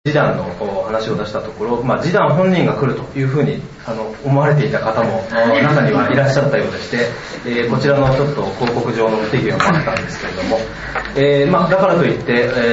示談の話を出したところ、示談本人が来るというふうに思われていた方も中にはいらっしゃったようでして、こちらのちょっと広告上の不手際もあったんですけれども、だからといって、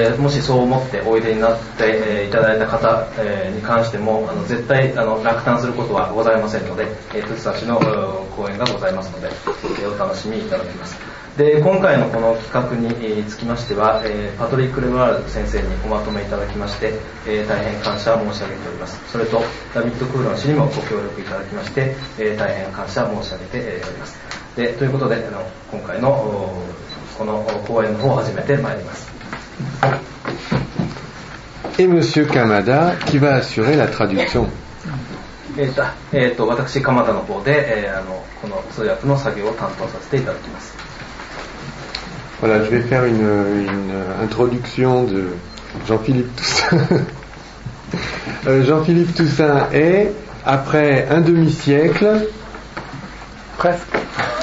もしそう思っておいでになっていただいた方に関しても絶対落胆することはございませんので、トゥツさん氏の講演がございますので、お楽しみいただきます。で、今回のこの企画につきましては、パトリック・レブラール先生におまとめいただきまして、大変感謝申し上げております。それとダビッド・クーロン氏にもご協力いただきまして、大変感謝申し上げております。で、ということで今回のこの講演の方を始めてまいります。 Et Monsieur Kamada qui va assurer la traduction. 私鎌田の方で、この通訳の作業を担当させていただきます。 Voilà, je vais faire une introduction de Jean-Philippe Toussaint. Jean-Philippe Toussaint est, après un demi-siècle, presque,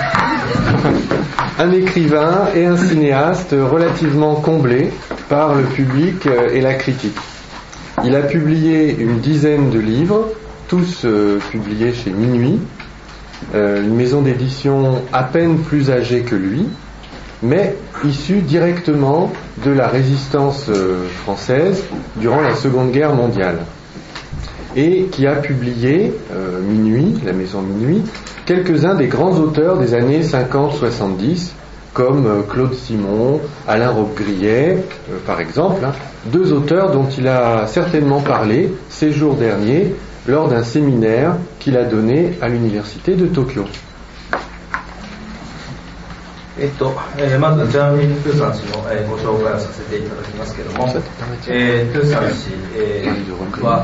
un écrivain et un cinéaste relativement comblés par le public et la critique. Il a publié une dizaine de livres, tous publiés chez Minuit, une maison d'édition à peine plus âgée que lui, mais issu directement de la résistance française durant la Seconde Guerre mondiale, et qui a publié, Minuit, la maison Minuit, quelques-uns des grands auteurs des années 50-70, comme Claude Simon, Alain Robbe-Grillet, par exemple, deux auteurs dont il a certainement parlé ces jours derniers lors d'un séminaire qu'il a donné à l'université de Tokyo. まずジャン・フィリップ・トゥーサン氏のご紹介をさせていただきますけれども、トゥーサン氏は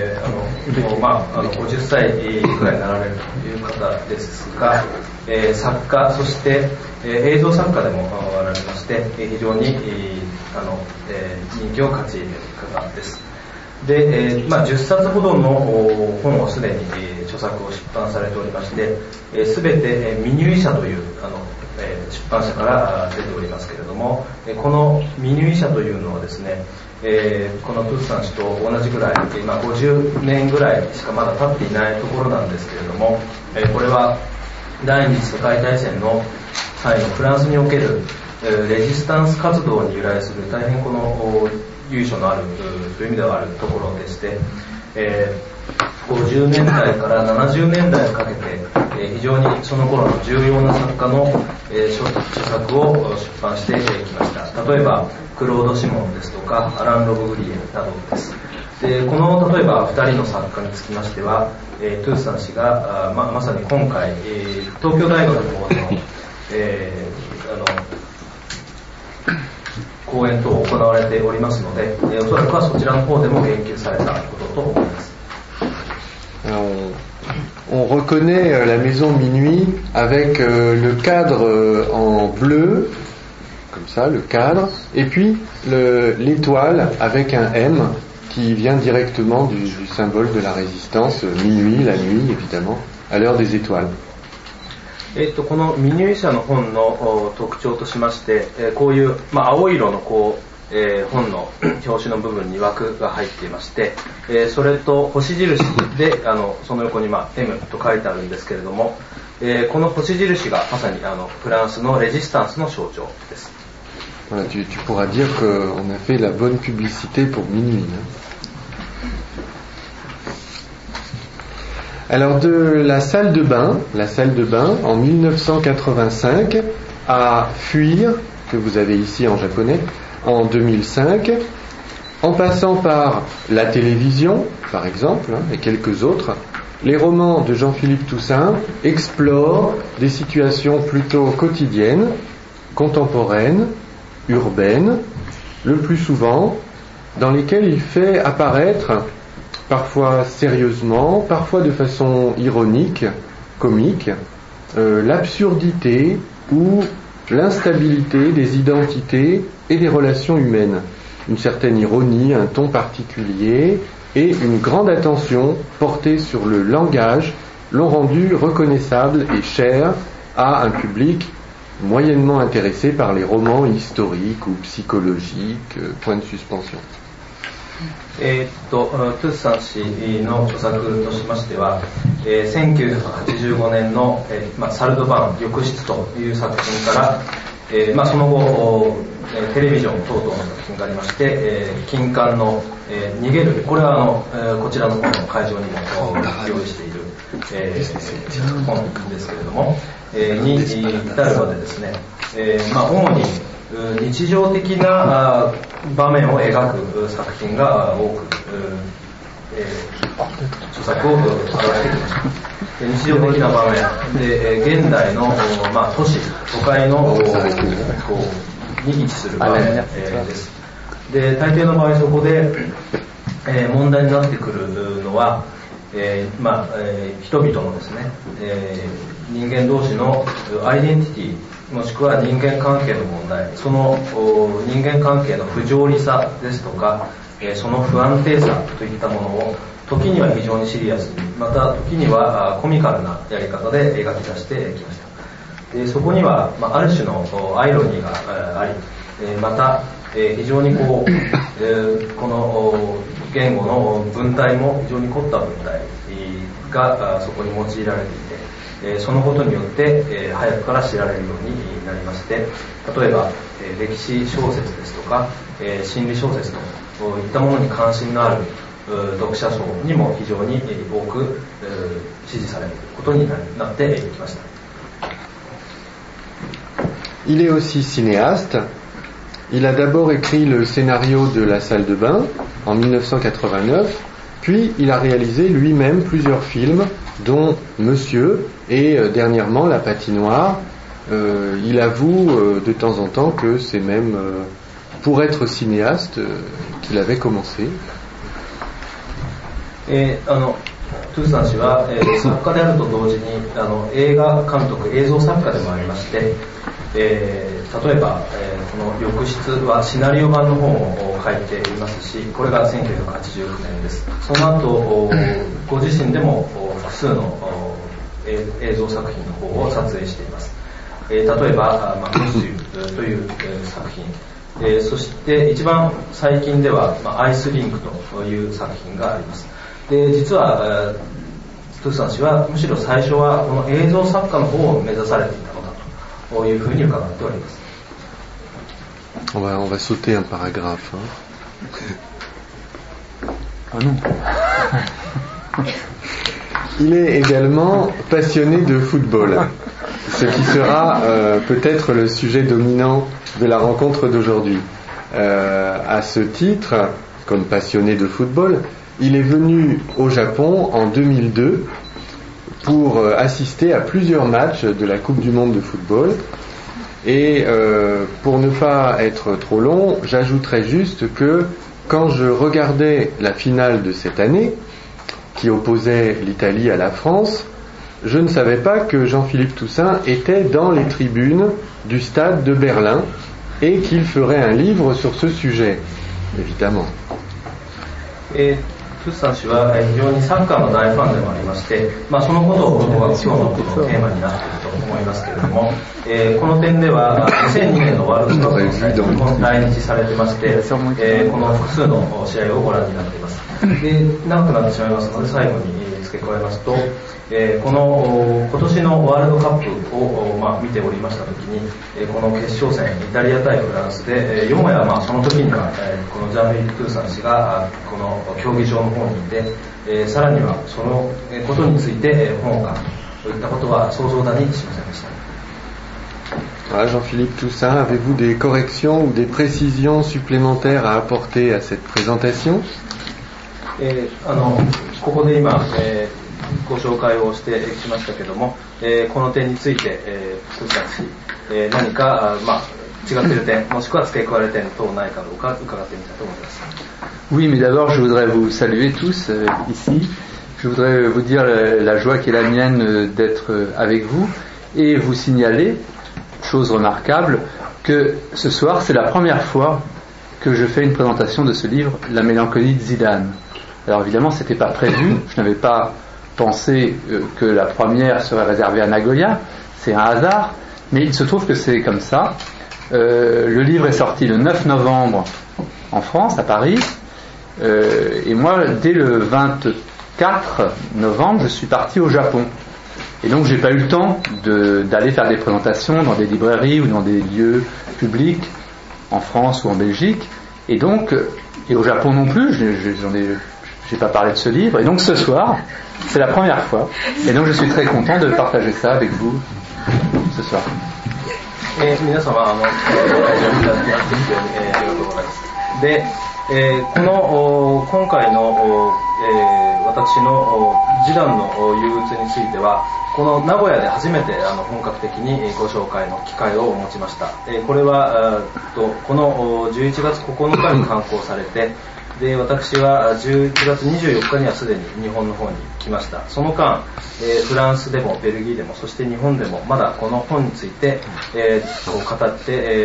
50歳くらいになられるという方ですが、作家、そして映像作家でもあられまして、非常に人気を担いでいる方です。で、10冊ほどの本をすでに著作を出版されておりまして、すべてミニュイ社という出版社から出ておりますけれども、このミニュイ社というのはですね、このトゥーサン氏と同じぐらい、50年ぐらいしかまだ経っていないところなんですけれども、これは第二次世界大戦の際のフランスにおけるレジスタンス活動に由来する大変この由緒のあるという意味ではあるところでして、50年代から70年代にかけて、非常にその頃の重要な作家の著作を出版してきました。例えばクロード・シモンですとかアラン・ロブ・グリエなどです。で、この例えば2人の作家につきましては、トゥーサン氏がまさに今回、東京大学の方での、講演等を行われておりますので、おそらくはそちらの方でも言及されたことと思います。 On reconnaît la maison Minuit avec le cadre en bleu, comme ça, le cadre, et puis l'étoile avec un M qui vient directement du symbole de la résistance, minuit, la nuit évidemment, à l'heure des étoiles. このミニュイ社の本の特徴としまして、こういう、青色の本の表紙の部分に枠が入っていまして、それと星印でその横にM と書いてあるんですけれども、この星印がまさにフランスのレジスタンスの象徴です。 Voilà, tu pourras dire qu'on a fait la bonne publicité pour Minuit. Alors de la salle de bain en 1985 à Fuir, que vous avez ici en japonais, en 2005, en passant par la télévision, par exemple, et quelques autres, les romans de Jean-Philippe Toussaint explorent des situations plutôt quotidiennes, contemporaines, urbaines, le plus souvent, dans lesquelles il fait apparaître, parfois sérieusement, parfois de façon ironique, comique, l'absurdité ou l'instabilité des identités et des relations humaines. Une certaine ironie, un ton particulier et une grande attention portée sur le langage l'ont rendu reconnaissable et cher à un public moyennement intéressé par les romans historiques ou psychologiques. Point de suspension. トゥースさん氏の著作としましては、1985年の、サルドバン浴室という作品から、その後テレビジョン等々の作品がありまして、金冠の、逃げる、これはこちらの本の会場にも用意している、本ですけれども、に至るまでですね、主に日常的な場面を描く作品が多く、著作を表してきました。日常的な場面で、現代の、都市、都会のに位置する場面です。で、大抵の場合そこで、問題になってくるのは、人々のですね、人間同士のアイデンティティ、もしくは人間関係の問題、その人間関係の不条理さですとか、その不安定さといったものを時には非常にシリアスに、また時にはコミカルなやり方で描き出してきました。でそこには、ある種のアイロニーがあり、また非常にこの言語の文体も非常に凝った文体がそこに用いられていて、そのことによって早くから知られるようになりまして、例えば歴史小説ですとか心理小説といったものに関心のある読者層にも非常に多く支持されることになってきました。 Il est aussi cinéaste. Il a d'abord écrit le scénario de La salle de bain en 1989, puis il a réalisé lui-même plusieurs films, dont Monsieur et dernièrement La patinoire. Il avoue de temps en temps que c'est même pour être cinéaste qu'il avait commencé. トゥーさん氏は、作家であると同時に映画監督、映像作家でもありまして、例えば、この浴室はシナリオ版の本を書いていますし、これが1989年です。その後ご自身でも複数の映像作品の方を撮影しています。例えば「ムスユ」という作品、そして一番最近では「アイスリンク」という作品があります。で実はトゥーさん氏はむしろ最初はこの映像作家の方を目指されていたのだというふうに伺っております。 On va sauter un paragraphe. Ah non. Il est également passionné de football, ce qui sera peut-être le sujet dominant de la rencontre d'aujourd'hui. À ce titre, comme passionné de football, il est venu au Japon en 2002 pour assister à plusieurs matchs de la Coupe du Monde de football. Et pour ne pas être trop long, j'ajouterai juste que quand je regardais la finale de cette année, qui opposait l'Italie à la France, je ne savais pas que Jean-Philippe Toussaint était dans les tribunes du stade de Berlin et qu'il ferait un livre sur ce sujet, évidemment. トゥーさん氏は非常にサッカーの大ファンでもありまして、そのことを今日のテーマになっていると思いますけれども、この点では2002年のワールドカップの際にも来日されてまして、この複数の試合をご覧になっています。で長くなってしまいますので最後に付け加えますと、この今年のワールドカップを、見ておりましたときに、この決勝戦イタリア対フランスで、よもやその時には、このジャン・フィリップ・トゥーさん氏がこの競技場の方にいて、さらにはそのことについて本を書くといったことは想像だにしませんでした。 Jean-Philippe Toussaint, avez-vous des corrections ou des précisions supplémentaires à apporter à cette présentation? ここで今、ご紹介をしてきましたけども、この点について、トゥーさん氏、何か、違っている点、もしくは付け加える点等ないかどうか伺ってみたいと思います。 Oui, mais d'abord, je voudrais vous saluer tous ici. Je voudrais vous dire la joie qui est la mienne d'être avec vous et vous signaler, chose remarquable, que ce soir, c'est la première fois que je fais une présentation de ce livre, La mélancolie de Zidane. Alors évidemment, c'était pas prévu, je n'avais pas pensé que la première serait réservée à Nagoya, c'est un hasard, mais il se trouve que c'est comme ça. Le livre est sorti le 9 novembre en France, à Paris, Et moi, dès le 24 novembre, je suis parti au Japon. Et donc, j'ai pas eu le temps d'aller faire des présentations dans des librairies ou dans des lieux publics en France ou en Belgique. Et donc, et au Japon non plus, j'ai pas parlé de ce livre. Et donc, ce soir, c'est la première fois. Et donc, je suis très content de partager ça avec vous ce soir. 皆様会場いただきまして非常にありがとうございます。で、今回の、私の示談の憂鬱についてはこの名古屋で初めて本格的にご紹介の機会を持ちました。これはこの11月9日に刊行されて、で私は11月24日にはすでに日本の方に来ました。その間、フランスでもベルギーでもそして日本でもまだこの本について、こう語って、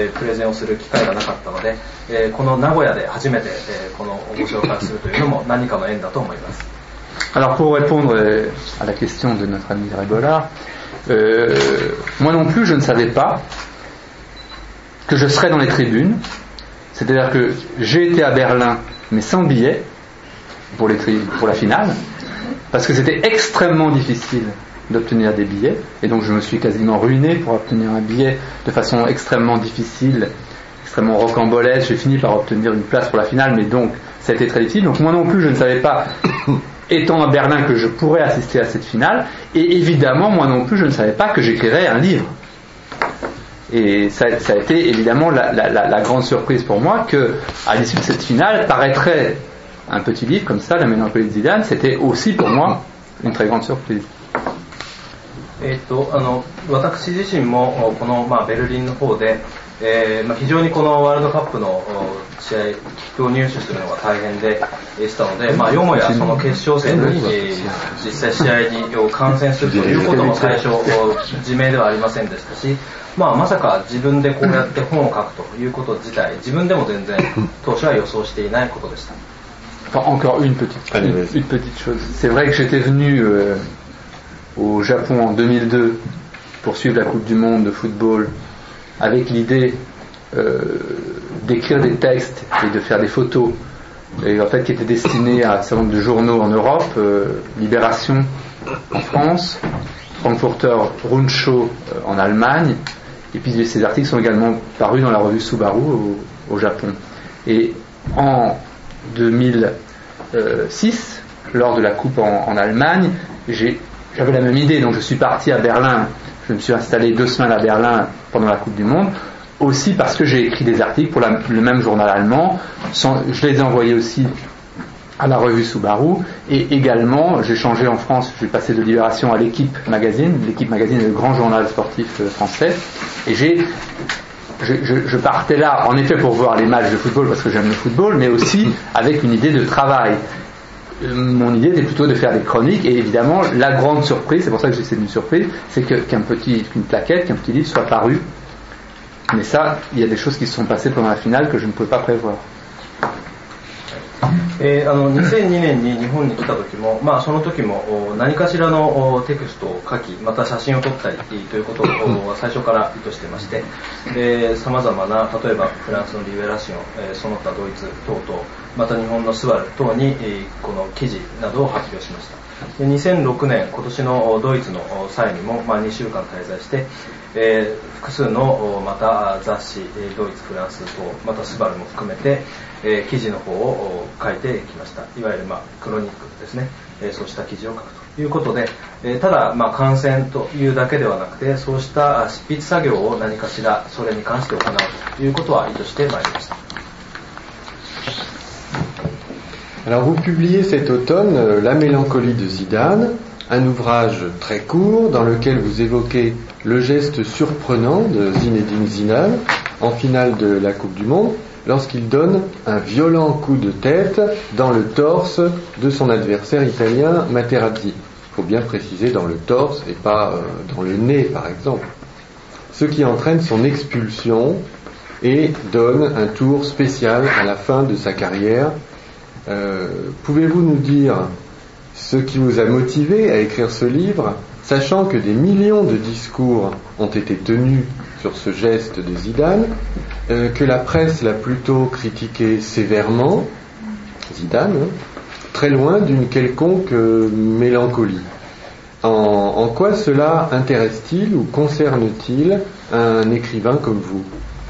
プレゼンをする機会がなかったので、この名古屋で初めて、このご紹介するというのも何かの縁だと思います。 Alors pour répondre à la question de notre ami Rébollard, moi non plus je ne savais pas que je serais dans les tribunes. C'est-à-dire que j'ai été à Berlin mais sans billet pour la finale, parce que c'était extrêmement difficile d'obtenir des billets, et donc je me suis quasiment ruiné pour obtenir un billet de façon extrêmement difficile, extrêmement rocambolesque. J'ai fini par obtenir une place pour la finale, mais donc ça a été très difficile. Donc moi non plus je ne savais pas, étant à Berlin, que je pourrais assister à cette finale, et évidemment moi non plus je ne savais pas que j'écrirais un livre. Et ça a été évidemment la grande surprise pour moi que, à l'issue de cette finale, paraîtrait un petit livre comme ça, La mélancolie de Zidane. C'était aussi pour moi une très grande surprise. 私自身もこの、ベルリンの方で、非常にこのワールドカップの試合切符を入手するのが大変でしたので、よもやその決勝戦に、実際試合に観戦するということも最初自明ではありませんでしたし、まさか自分でこうやって本を書くということ自体自分でも全然当初は予想していないことでした。 Encore une petite chose. C'est vrai que j'étais venu au Japon en 2002 pour suivre la Coupe du Monde de football avec l'idée d'écrire des textes et de faire des photos, et en fait qui étaient destinés à un certain nombre de journaux en Europe, Libération en France, Frankfurter Rundschau en Allemagne, et puis ces articles sont également parus dans la revue Subaru au Japon. Et en 2006, lors de la coupe en Allemagne, j'avais la même idée, donc je suis parti à Berlin, je me suis installé 2 semaines à Berlin pendant la Coupe du Monde, aussi parce que j'ai écrit des articles pour le même journal allemand, je les ai envoyés aussi à la revue Subaru, et également j'ai changé en France, j'ai passé de Libération à l'Équipe Magazine. L'Équipe Magazine est le grand journal sportif français, et je partais là en effet pour voir les matchs de football parce que j'aime le football, mais aussi avec une idée de travail. Mon idée était plutôt de faire des chroniques, et évidemment la grande surprise, c'est pour ça que c'est une surprise, c'est qu'une plaquette, qu'un petit livre soit paru. Mais ça, il y a des choses qui se sont passées pendant la finale que je ne pouvais pas prévoir. 2002年に日本に来た時も、その時も何かしらのテキストを書き、また写真を撮ったりということを最初から意図していまして、さまざまな例えばフランスのリベラシオン、その他ドイツ等々、また日本のスバル等にこの記事などを発表しました。で2006年今年のドイツの際にも2週間滞在して、複数のまた雑誌、ドイツ、フランス等、またスバルも含めて、記事の方を書いてきました。いわゆるクロニックですね、そうした記事を書くということで、ただ観戦というだけではなくて、そうした執筆作業を何かしらそれに関して行うということは意図してまいりました。 Alors vous publiez cet automne La mélancolie de Zidane, un ouvrage très court dans lequel vous évoquez le geste surprenant de Zinedine Zidane en finale de la Coupe du Monde lorsqu'il donne un violent coup de tête dans le torse de son adversaire italien Materazzi. Il faut bien préciser dans le torse et pas dans le nez par exemple. Ce qui entraîne son expulsion et donne un tour spécial à la fin de sa carrière. Pouvez-vous nous dire ce qui vous a motivé à écrire ce livre, sachant que des millions de discours ont été tenus sur ce geste de Zidane, que la presse l'a plutôt critiqué sévèrement, Zidane, très loin d'une quelconque mélancolie. En quoi cela intéresse-t-il ou concerne-t-il un écrivain comme vous?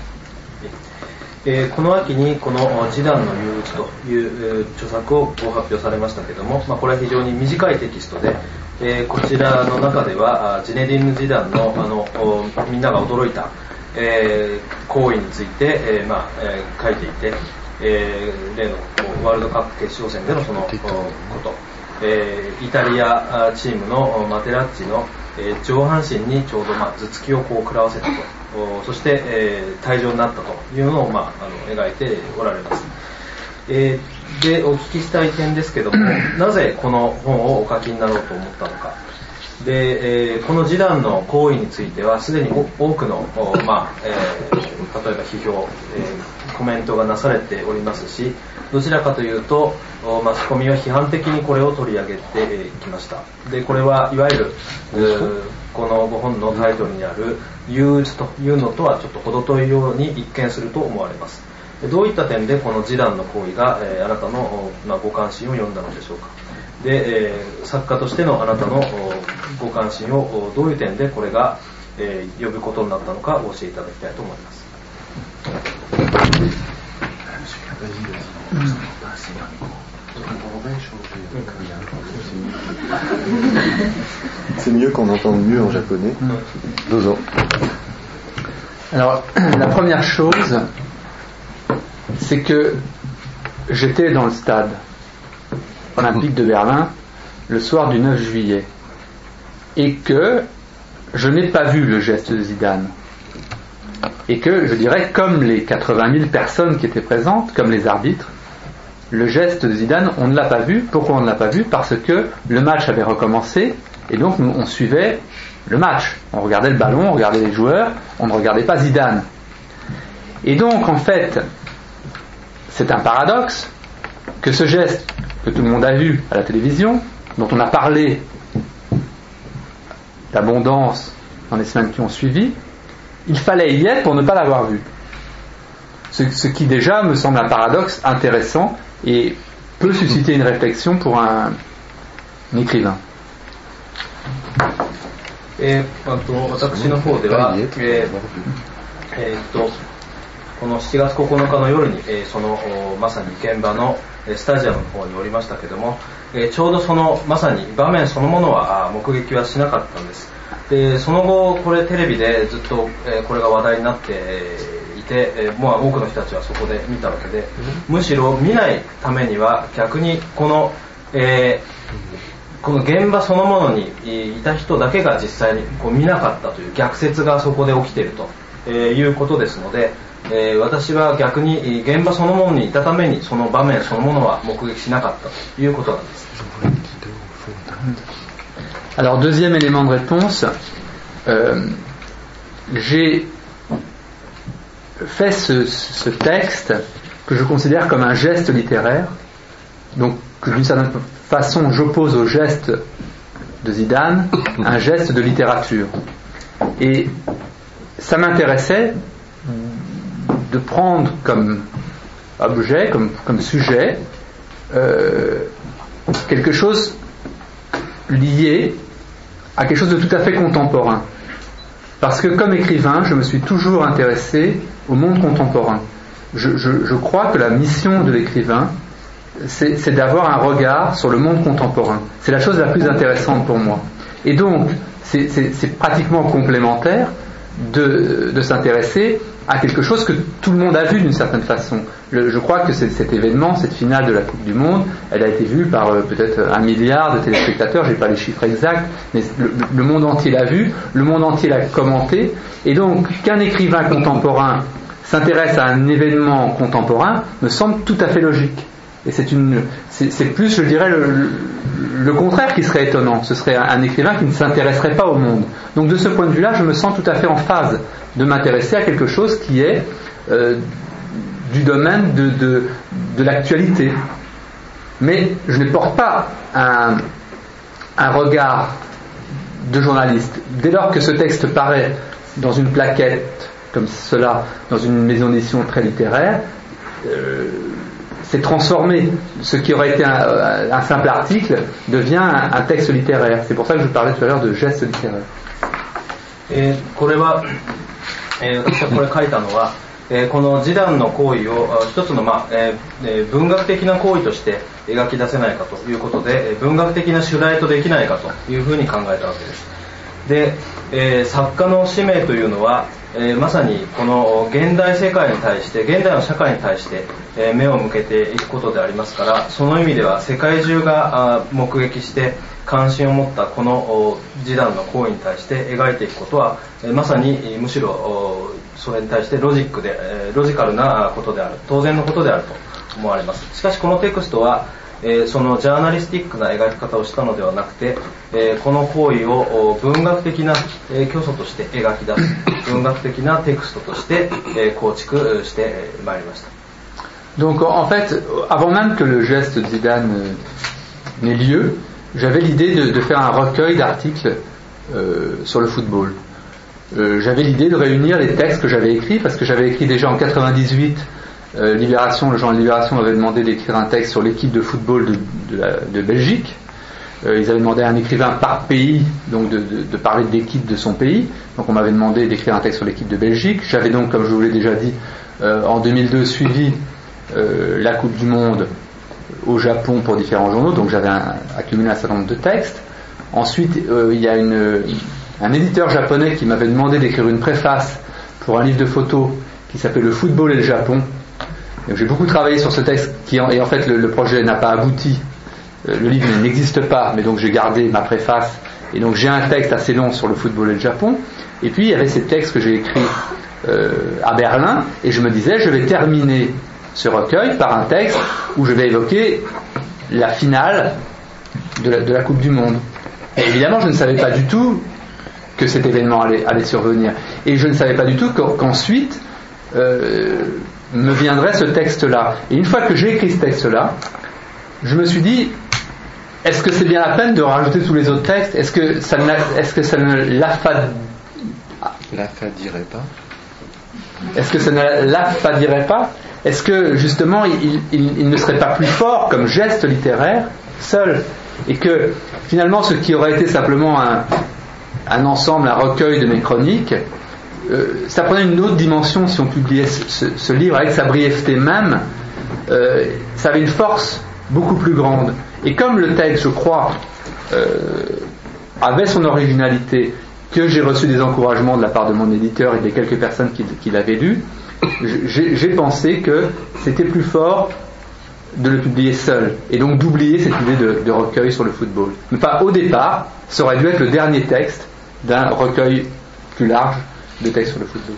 この秋にこのジダンの憂鬱という著作を発表されましたけども、これは非常に短いテキストで、こちらの中ではジネディンヌ・ジダンのみんなが驚いた行為について書いていて、例のワールドカップ決勝戦でのそのこと、イタリアチームのマテラッチの上半身にちょうど頭突きを食らわせたと、そして退場になったというのを描いておられます。でお聞きしたい点ですけども、なぜこの本をお書きになろうと思ったのか。で、このジダンの行為についてはすでに多くの、例えば批評、コメントがなされておりますし、どちらかというとマスコミは批判的にこれを取り上げてきました。でこれはいわゆるこのご本のタイトルにある憂鬱というのとはちょっと程遠いように一見すると思われます。どういった点でこのジダンの行為があなたのご関心を呼んだのでしょうか。で作家としてのあなたのご関心をどういう点でこれが呼ぶことになったのか教えていただきたいと思います。 C'est mieux qu'on entende mieux en japonais. Dozo. Alors, la première chose, c'est que j'étais dans le stade olympique de Berlin le soir du 9 juillet et que je n'ai pas vu le geste de Zidane. Et que, je dirais, comme les 80 000 personnes qui étaient présentes, comme les arbitres, le geste de Zidane, on ne l'a pas vu. Pourquoi on ne l'a pas vu? Parce que le match avait recommencé et donc on suivait le match. On regardait le ballon, on regardait les joueurs, on ne regardait pas Zidane. Et donc, en fait, c'est un paradoxe que ce geste que tout le monde a vu à la télévision, dont on a parlé d'abondance dans les semaines qui ont suivi, il fallait y être pour ne pas l'avoir vu. Ce qui déjà me semble un paradoxe intéressant et peut susciter une réflexion pour un écrivain. 私の方では、この7月9日の夜に、そのまさに現場のスタジアムの方におりましたけども、ちょうどそのまさに場面そのものは目撃はしなかったんです。でその後これテレビでずっと、これが話題になっていて、多くの人たちはそこで見たわけで、むしろ見ないためには逆にこの現場そのものにいた人だけが実際に見なかったという逆説がそこで起きているということですので、私は逆に現場そのものにいたためにその場面そのものは目撃しなかったということなんです。 Alors, deuxième élément de réponse, j'ai fait ce texte que je considère comme un geste littéraire, donc que d'une certaine façon j'oppose au geste de Zidane un geste de littérature. Et ça m'intéressait de prendre comme objet, comme sujet, quelque chose lié à quelque chose de tout à fait contemporain. Parce que comme écrivain, je me suis toujours intéressé au monde contemporain. Je crois que la mission de l'écrivain, c'est d'avoir un regard sur le monde contemporain. C'est la chose la plus intéressante pour moi. Et donc, c'est pratiquement complémentaire de s'intéresser à quelque chose que tout le monde a vu d'une certaine façon. Je crois que cet événement, cette finale de la Coupe du Monde, elle a été vue par peut-être 1 milliard de téléspectateurs, j'ai pas les chiffres exacts, mais le monde entier l'a vu, le monde entier l'a commenté, et donc qu'un écrivain contemporain s'intéresse à un événement contemporain me semble tout à fait logique. Et c'est plus, je dirais, le contraire qui serait étonnant. Ce serait un écrivain qui ne s'intéresserait pas au monde. Donc de ce point de vue-là, je me sens tout à fait en phase de m'intéresser à quelque chose qui est du domaine de l'actualité. Mais je ne porte pas un regard de journaliste. Dès lors que ce texte paraît dans une plaquette comme cela, dans une maison d'édition très littéraire, c'est transformé. Ce qui aurait été un simple article devient un texte littéraire. C'est pour ça que je parlais tout à l'heure de geste littéraire. これは、私はこれ書いたのは、この示談の行為を一つの、文学的な行為として描き出せないかということで、文学的な主題とできないかというふうに考えたわけです。で、作家の使命というのは、まさにこの現代世界に対して現代の社会に対して、目を向けていくことでありますから、その意味では世界中が目撃して関心を持ったこの示談の行為に対して描いていくことは、まさにむしろそれに対してロジカルなことである、当然のことであると思われます。しかしこのテクストはそのジャーナリスティックな描き方をしたのではなくて、この行為を文学的な教祖として描き出す文学的なテクストとして構築してまいりました。 Donc en fait, avant même que le geste de Zidane n'ait lieu, j'avais l'idée de faire un recueil d'articles sur le football. J'avais l'idée de réunir les textes que j'avais écrits, parce que j'avais écrit déjà en 98. Libération, le journal Libération m'avait demandé d'écrire un texte sur l'équipe de football de Belgique. Ils avaient demandé à un écrivain par pays, donc de parler de l'équipe de son pays. Donc on m'avait demandé d'écrire un texte sur l'équipe de Belgique. J'avais donc, comme je vous l'ai déjà dit, en 2002 suivi la Coupe du Monde au Japon pour différents journaux. Donc j'avais accumulé un certain nombre de textes. Ensuite, il y a un éditeur japonais qui m'avait demandé d'écrire une préface pour un livre de photos qui s'appelle Le football et le Japon. Donc, j'ai beaucoup travaillé sur ce texte et en fait le projet n'a pas abouti. Le livre n'existe pas, mais donc j'ai gardé ma préface et donc j'ai un texte assez long sur le football et le Japon. Et puis il y avait ces textes que j'ai écrits à Berlin et je me disais je vais terminer ce recueil par un texte où je vais évoquer la finale de la Coupe du Monde. Et évidemment je ne savais pas du tout que cet événement allait survenir et je ne savais pas du tout qu'ensuite me viendrait ce texte-là. Et une fois que j'ai écrit ce texte-là, je me suis dit, est-ce que c'est bien la peine de rajouter tous les autres textes ? Est-ce que ça ne l'affadirait pas ? Est-ce que ça ne l'affadirait pas ? Est-ce que justement il ne serait pas plus fort comme geste littéraire seul ? Et que finalement ce qui aurait été simplement un ensemble, un recueil de mes chroniques, ça prenait une autre dimension si on publiait ce livre avec sa brièveté même. Ça avait une force beaucoup plus grande. Et comme le texte, je crois, avait son originalité, que j'ai reçu des encouragements de la part de mon éditeur et des quelques personnes qui l'avaient lu, j'ai pensé que c'était plus fort de le publier seul et donc d'oublier cette idée de recueil sur le football. Mais pas au départ, ça aurait dû être le dernier texte d'un recueil plus large de textes sur le football.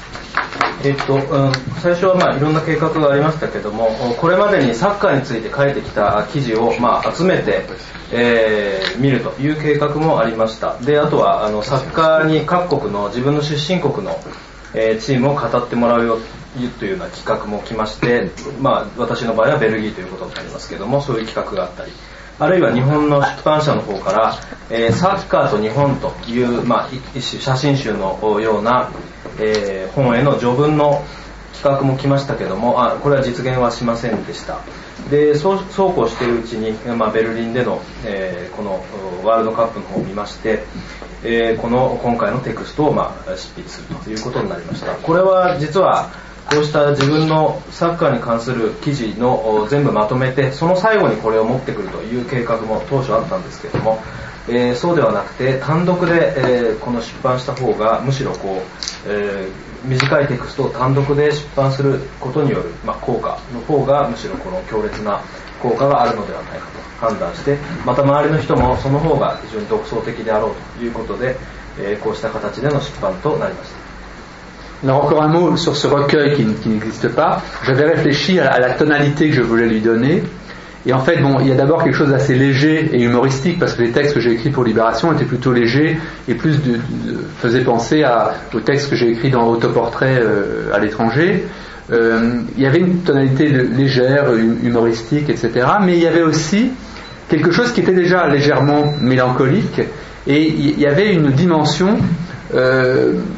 最初はいろんな計画がありましたけども、これまでにサッカーについて書いてきた記事を集めて、見るという計画もありました。で、あとはサッカーに各国の自分の出身国の、チームを語ってもらうよというような企画も来まして、私の場合はベルギーということになりますけども、そういう企画があったり、あるいは日本の出版社の方から、サッカーと日本という、一種写真集のような、本への序文の企画も来ましたけども、これは実現はしませんでした。で、そうこうしているうちに、ベルリンでの、このワールドカップの方を見まして、今回のテクストを、執筆するということになりました。これは実はこうした自分のサッカーに関する記事の全部まとめて、その最後にこれを持ってくるという計画も当初あったんですけども、そうではなくて単独で、この出版した方がむしろ短いテクストを単独で出版することによる、効果の方がむしろこの強烈な効果があるのではないかと判断して、また周りの人もその方が非常に独創的であろうということで、こうした形での出版となりました。 Alors encore un mot sur ce recueil qui n'existe pas. J'avais réfléchi à la tonalité que je voulais lui donner. Et en fait, il y a d'abord quelque chose d'assez léger et humoristique, parce que les textes que j'ai écrits pour Libération étaient plutôt légers et plus faisaient penser aux textes que j'ai écrits dans Autoportrait à l'étranger. Il y avait une tonalité légère, humoristique, etc. Mais il y avait aussi quelque chose qui était déjà légèrement mélancolique, et il y avait une dimension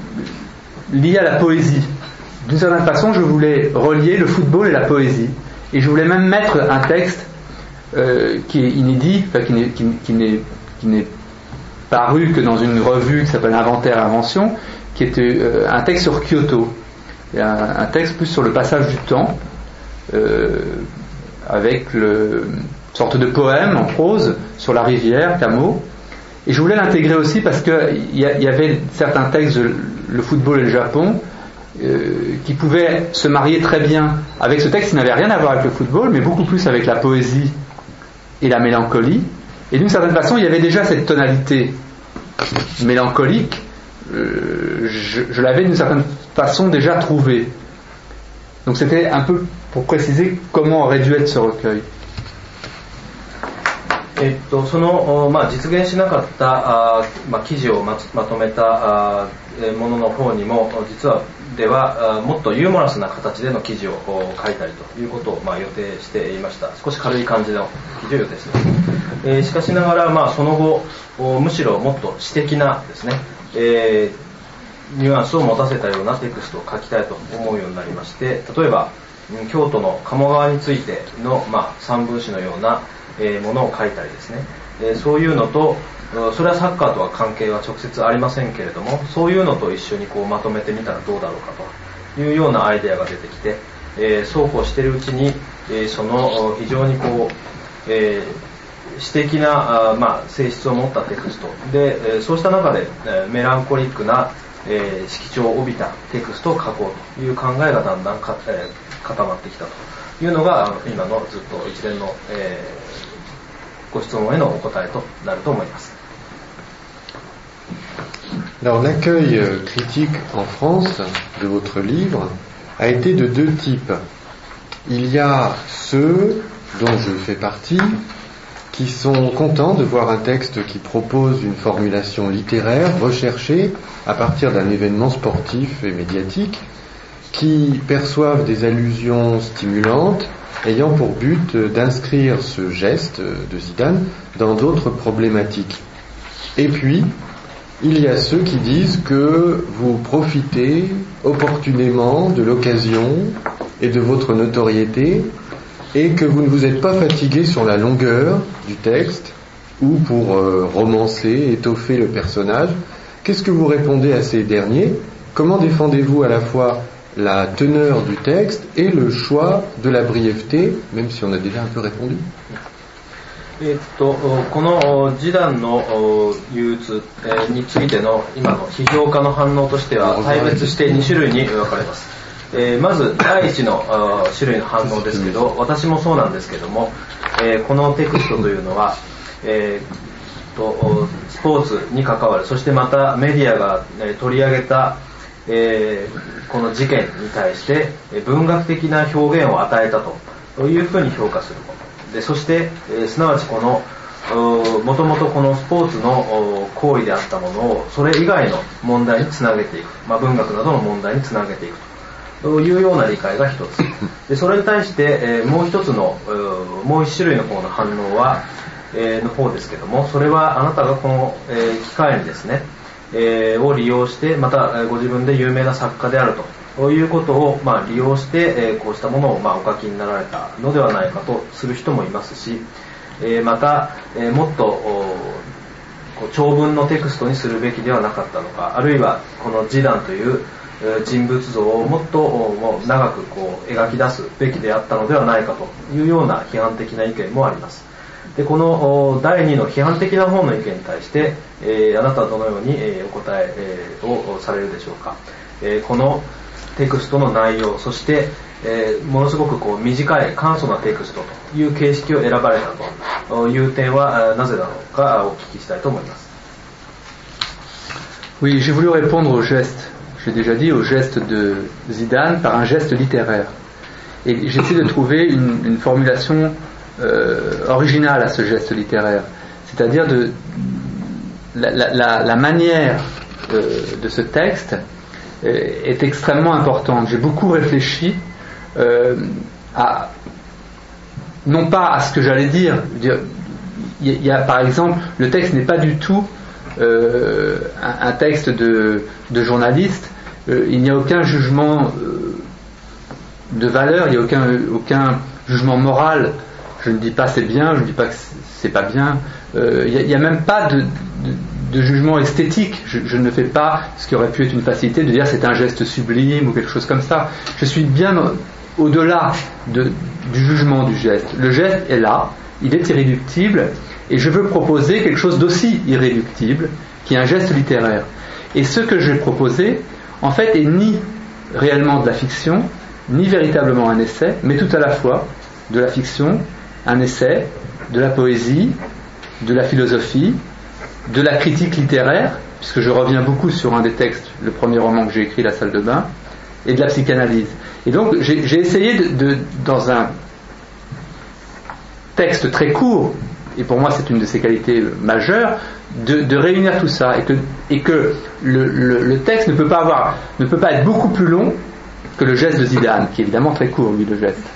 liée à la poésie. D'une certaine façon, je voulais relier le football et la poésie. Et je voulais même mettre un texte qui est inédit, enfin, qui n'est paru que dans une revue qui s'appelle Inventaire et Invention, qui était un texte sur Kyoto. Et un texte plus sur le passage du temps, avec une sorte de poème en prose sur la rivière Kamo. Et je voulais l'intégrer aussi parce qu'il y avait certains textes, le football et le Japon, qui pouvaient se marier très bien avec ce texte qui n'avait rien à voir avec le football, mais beaucoup plus avec la poésie et la mélancolie. Et d'une certaine façon, il y avait déjà cette tonalité mélancolique. Je l'avais d'une certaine façon déjà trouvée. Donc c'était un peu pour préciser comment aurait dû être ce recueil. その、実現しなかった記事をまとめたものの方にも実はもっとユーモラスな形での記事を書いたりということを予定していました。少し軽い感じの記事を予定しています。しかしながら、その後むしろもっと詩的なですね、ニュアンスを持たせたようなテクストを書きたいと思うようになりまして、例えば京都の鴨川についての、三文詩のようなものを書いたりですね、そういうのとそれはサッカーとは関係は直接ありませんけれども、そういうのと一緒にまとめてみたらどうだろうかというようなアイデアが出てきて、そうこうしているうちに、その非常に詩的な、性質を持ったテクストで、そうした中で、メランコリックな、色調を帯びたテクストを書こうという考えがだんだん固まってきたというのが今のずっと一連の、ご質問へのお答えとなると思います。 Alors l'accueil critique en France de votre livre a été de deux types. Il y a ceux dont je fais partie qui sont contents de voir un texte qui propose une formulation littéraire recherchée à partir d'un événement sportif et médiatique, qui perçoivent des allusions stimulantes ayant pour but d'inscrire ce geste de Zidane dans d'autres problématiques. Et puis, il y a ceux qui disent que vous profitez opportunément de l'occasion et de votre notoriété et que vous ne vous êtes pas fatigué sur la longueur du texte ou pour romancer, étoffer le personnage. Qu'est-ce que vous répondez à ces derniers? Comment défendez-vous à la fois la teneur du texte et le choix de la brièveté, même si on a déjà un peu répondu? この示談の憂鬱についての今の批評家の反応としては大別して2種類に分かれます。まず第一の種類の反応ですけど、私もそうなんですけども、このテクストというのは、スポーツに関わる、そしてまたメディアが取り上げたこの事件に対して文学的な表現を与えたというふうに評価するもので、そしてすなわちこのもともとこのスポーツの行為であったものをそれ以外の問題につなげていく、文学などの問題につなげていくというような理解が一つで、それに対してもう一つのもう一種類の方の反応はの方ですけども、それはあなたがこの機会にですねを利用して、またご自分で有名な作家であるということを利用してこうしたものをお書きになられたのではないかとする人もいますし、またもっと長文のテクストにするべきではなかったのか、あるいはこの示談という人物像をもっと長く描き出すべきであったのではないかというような批判的な意見もあります。でこの第2の批判的な方の意見に対して、あなたはどのようにお答えをされるでしょうか。このテクストの内容、そして、ものすごく短い簡素なテクストという形式を選ばれたという点はなぜなのかお聞きしたいと思います。 Oui, j'ai voulu répondre au geste, j'ai déjà dit, au geste de Zidane par un geste littéraire. Et j'essaie de trouver une formulation originale à ce geste littéraire, c'est-à-dire la manière de ce texte est extrêmement importante. J'ai beaucoup réfléchi non pas à ce que j'allais dire. Il y a par exemple, le texte n'est pas du tout un texte de journaliste. Il n'y a aucun jugement de valeur, il n'y a jugement moral. Je ne dis pas c'est bien, je ne dis pas que c'est pas bien. Il n'y a même pas de jugement esthétique. Je ne fais pas ce qui aurait pu être une facilité de dire c'est un geste sublime ou quelque chose comme ça. Je suis bien au-delà du jugement du geste. Le geste est là, il est irréductible, et je veux proposer quelque chose d'aussi irréductible, qui est un geste littéraire. Et ce que je vais proposer, en fait, est ni réellement de la fiction, ni véritablement un essai, mais tout à la fois de la fiction, un essai, de la poésie, de la philosophie, de la critique littéraire, puisque je reviens beaucoup sur un des textes, le premier roman que j'ai écrit, La salle de bain, et de la psychanalyse. Et donc j'ai essayé dans un texte très court, et pour moi c'est une de ses qualités majeures, de réunir tout ça, et que le texte ne peut pas être beaucoup plus long que le geste de Zidane, qui est évidemment très court, lui, le geste.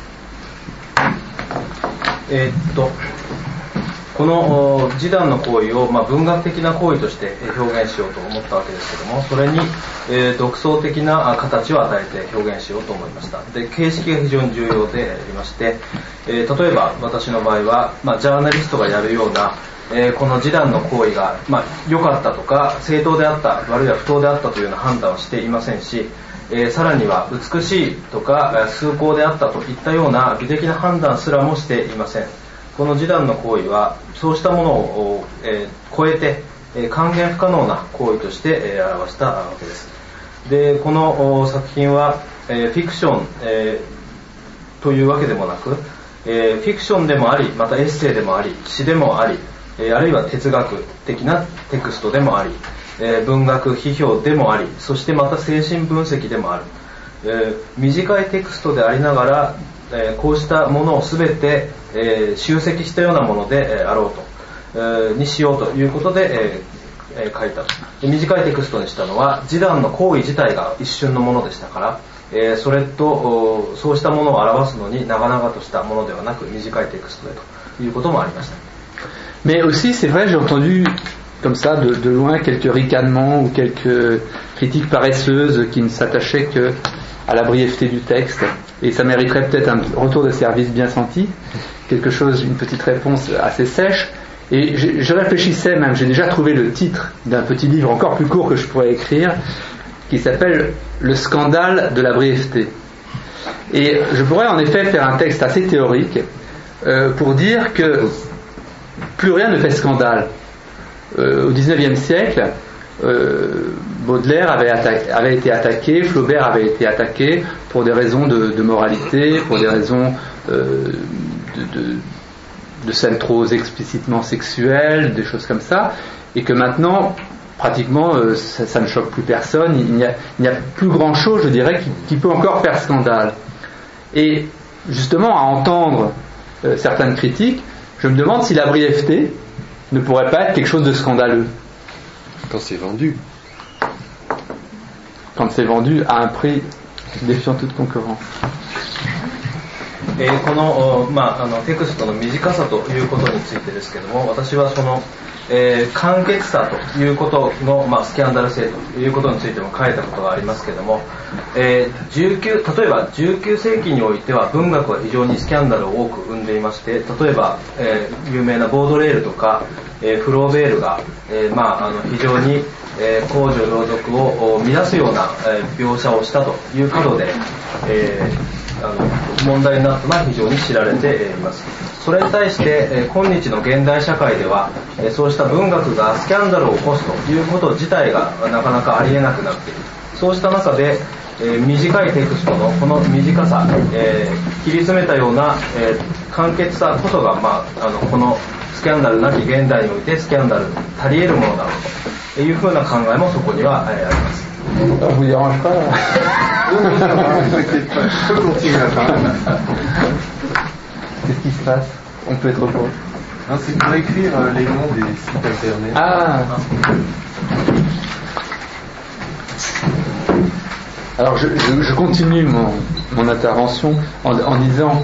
この示談の行為を、文学的な行為として表現しようと思ったわけですけども、それに、独創的な形を与えて表現しようと思いました。で、形式が非常に重要でありまして、例えば私の場合は、ジャーナリストがやるような、この示談の行為が、良かったとか正当であった、あるいは不当であったというような判断をしていませんし、さらには美しいとか崇高であったといったような美的な判断すらもしていません。この示談の行為はそうしたものを、超えて、還元不可能な行為として、表したわけです。で、この作品は、フィクション、というわけでもなく、フィクションでもあり、またエッセイでもあり、詩でもあり、あるいは哲学的なテクストでもあり、文学批評でもあり、そしてまた精神分析でもある、短いテクストでありながら、こうしたものをすべて、集積したようなもので、あろうと、にしようということで、書いたと。短いテクストにしたのは示談の行為自体が一瞬のものでしたから、それとそうしたものを表すのに長々としたものではなく短いテクストでということもありました。 Mais aussi, c'est vrai, j'ai entendu comme ça de loin quelques ricanements ou quelques critiques paresseuses qui ne s'attachaient que à la brièveté du texte, et ça mériterait peut-être un retour de service bien senti, quelque chose, une petite réponse assez sèche. Et je réfléchissais même, j'ai déjà trouvé le titre d'un petit livre encore plus court que je pourrais écrire, qui s'appelle Le scandale de la brièveté. Et je pourrais en effet faire un texte assez théorique pour dire que plus rien ne fait scandale. Au XIXe siècle, Baudelaire avait été attaqué, Flaubert avait été attaqué pour des raisons de moralité, pour des raisons de scènes trop explicitement sexuelles, des choses comme ça, et que maintenant, pratiquement, ça ne choque plus personne. Il n'y a plus grand chose, je dirais, qui peut encore faire scandale. Et justement, à entendre certaines critiques, je me demande si la brièveté ne pourrait pas être quelque chose de scandaleux. Quand c'est vendu. Quand c'est vendu à un prix défiant toute concurrence. この、テクストの短さということについてですけども、私はその、簡潔さということの、スキャンダル性ということについても書いたことがありますけども、例えば19世紀においては文学は非常にスキャンダルを多く生んでいまして、例えば、有名なボードレールとか、フローベールが、非常に公序良俗を乱すような描写をしたということで、問題になったのは非常に知られています。それに対して今日の現代社会ではそうした文学がスキャンダルを起こすということ自体がなかなかありえなくなっている。そうした中で短いテクストのこの短さ、切り詰めたような簡潔さこそが、このスキャンダルなき現代においてスキャンダル足り得るものだろうというふうな考えもそこにはあります。 vous dérange pas là? Je peux continuer à Qu'est-ce qui se passe? On peut être au courant. Non, c'est pour écrire les noms des sites internet. Ah. Alors je continue mon intervention en disant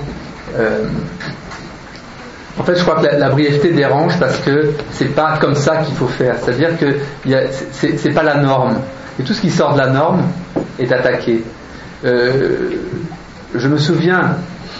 en fait je crois que la brièveté dérange parce que c'est pas comme ça qu'il faut faire, c'est-à-dire que c'est pas la norme. Et tout ce qui sort de la norme est attaqué. Je me souviens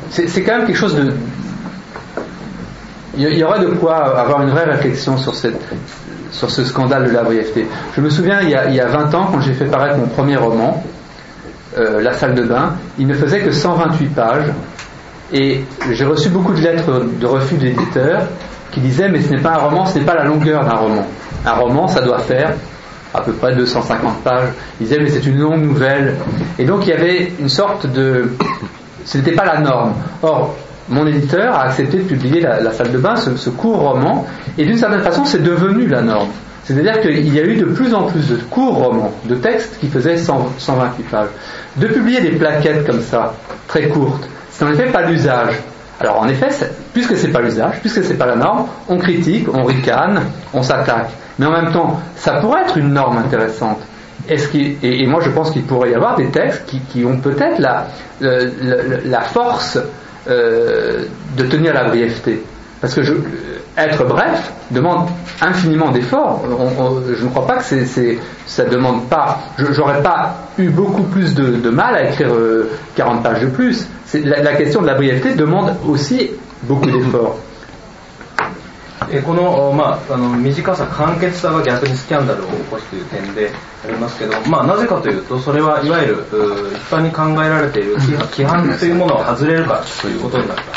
c'est quand même quelque chose de... Il y aurait de quoi avoir une vraie réflexion sur ce scandale de la brièveté. Je me souviens, il y a 20 ans, quand j'ai fait paraître mon premier roman, La salle de bain, il ne faisait que 128 pages, et j'ai reçu beaucoup de lettres de refus d'éditeurs qui disaient mais ce n'est pas un roman, ce n'est pas la longueur d'un roman. Un roman, ça doit faire à peu près 250 pages. Ils disaient mais c'est une longue nouvelle. Et donc il y avait une sorte de... Ce n'était pas la norme. Or, mon éditeur a accepté de publier la salle de bain, ce court roman, et d'une certaine façon c'est devenu la norme. C'est-à-dire qu'il y a eu de plus en plus de courts romans, de textes qui faisaient 128 pages. De publier des plaquettes comme ça, très courtes, c'est en effet pas l'usage. Alors en effet, puisque c'est pas l'usage, puisque c'est pas la norme, on critique, on ricane, on s'attaque. Mais en même temps, ça pourrait être une norme intéressante. Et moi je pense qu'il pourrait y avoir des textes qui ont peut-être la force de tenir la brièveté. Parce que être bref demande infiniment d'efforts. Je ne crois pas que ça demande pas. J'aurais pas eu beaucoup plus de mal à écrire 40 pages de plus. La question de la brièveté demande aussi beaucoup d'efforts. この短さ、簡潔さが逆にスキャンダルを起こすという点でありますけど、なぜかというと、それはいわゆる一般に考えられている規範というものを外れるからということになります。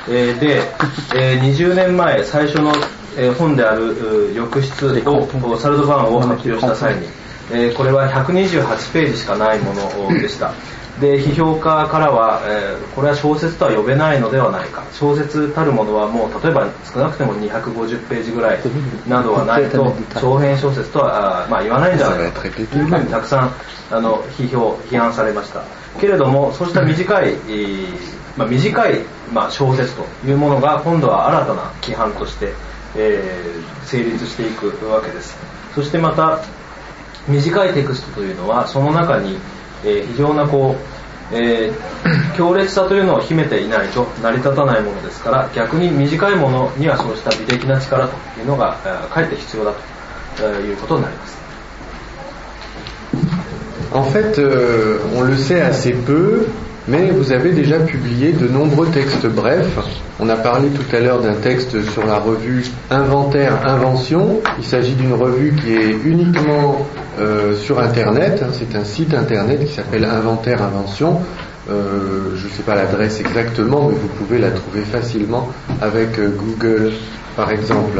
で、20年前最初の本である浴室をサルドバンを発表した際に、これは128ページしかないものでした。で、批評家からは、これは小説とは呼べないのではないか、小説たるものはもう例えば少なくても250ページぐらいなどはないと長編小説とは言わないんじゃないかというふうにたくさん批判されましたけれども、そうした短い小説というものが今度は新たな規範として、成立していくわけです。そしてまた短いテクストというのはその中に非常な強烈さというのを秘めていないと成り立たないものですから、逆に短いものにはそうした美的な力というのがかえって必要だということになります。 En fait, on le sait assez peu, mais vous avez déjà publié de nombreux textes brefs. On a parlé tout à l'heure d'un texte sur la revue Inventaire Invention. Il s'agit d'une revue qui est uniquement sur Internet. C'est un site Internet qui s'appelle Inventaire Invention. Je ne sais pas l'adresse exactement, mais vous pouvez la trouver facilement avec Google, par exemple.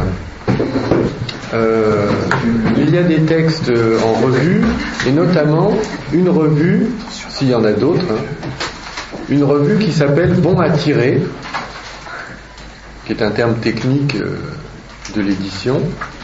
Il y a des textes en revue, et notamment une revue, s'il y en a d'autres, une revue qui s'appelle Bon à tirer, qui est un terme technique de l'édition,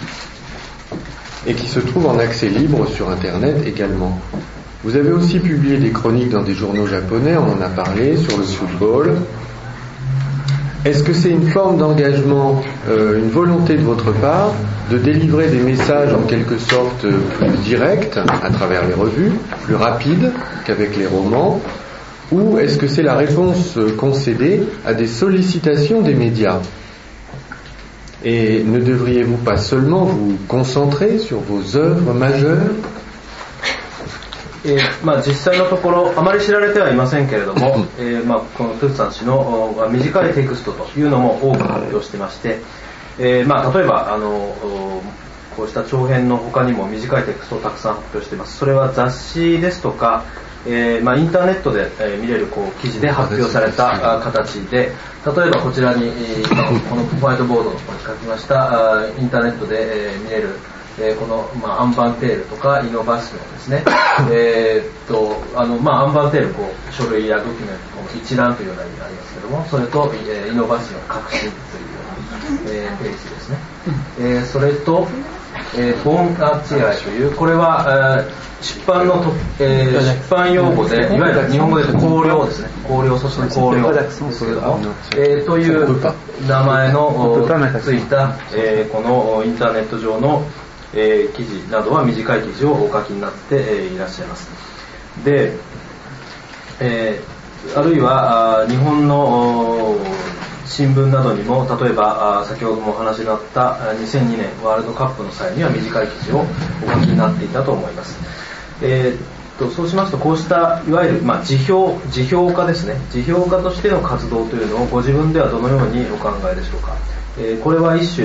et qui se trouve en accès libre sur Internet également. Vous avez aussi publié des chroniques dans des journaux japonais, on en a parlé, sur le football. Est-ce que c'est une forme d'engagement, une volonté de votre part de délivrer des messages en quelque sorte plus directs à travers les revues, plus rapides qu'avec les romans, ou est-ce que c'est la réponse concédée à des sollicitations des médias? Et ne devriez-vous pas seulement vous concentrer sur vos œuvres majeures? 実際のところあまり知られてはいませんけれども、このトゥッツァン氏の短いテクストというのも多く発表してまして、例えばこうした長編の他にも短いテクストをたくさん発表しています。それは雑誌ですとか、インターネットで見れる記事で発表された形で、例えばこちらにこのホワイトボードの方に書きましたインターネットで見れるこのアンバンテールとかイノバシオですね。アンバンテール書類やドキュメントの一覧というような意味がありますけども、それとイノバシオ革新というようなページですね。それとボンアチアイというこれは出版用語でいわゆる日本語で言うと綱領ですね。綱領、そして綱領ですけども、という名前のついたこのインターネット上の記事などは短い記事をお書きになっていらっしゃいます。で、あるいは日本の新聞などにも例えば先ほどもお話になった2002年ワールドカップの際には短い記事をお書きになっていたと思います。 そうしますと、こうしたいわゆる、辞表家ですね、辞表家としての活動というのをご自分ではどのようにお考えでしょうか。これは一種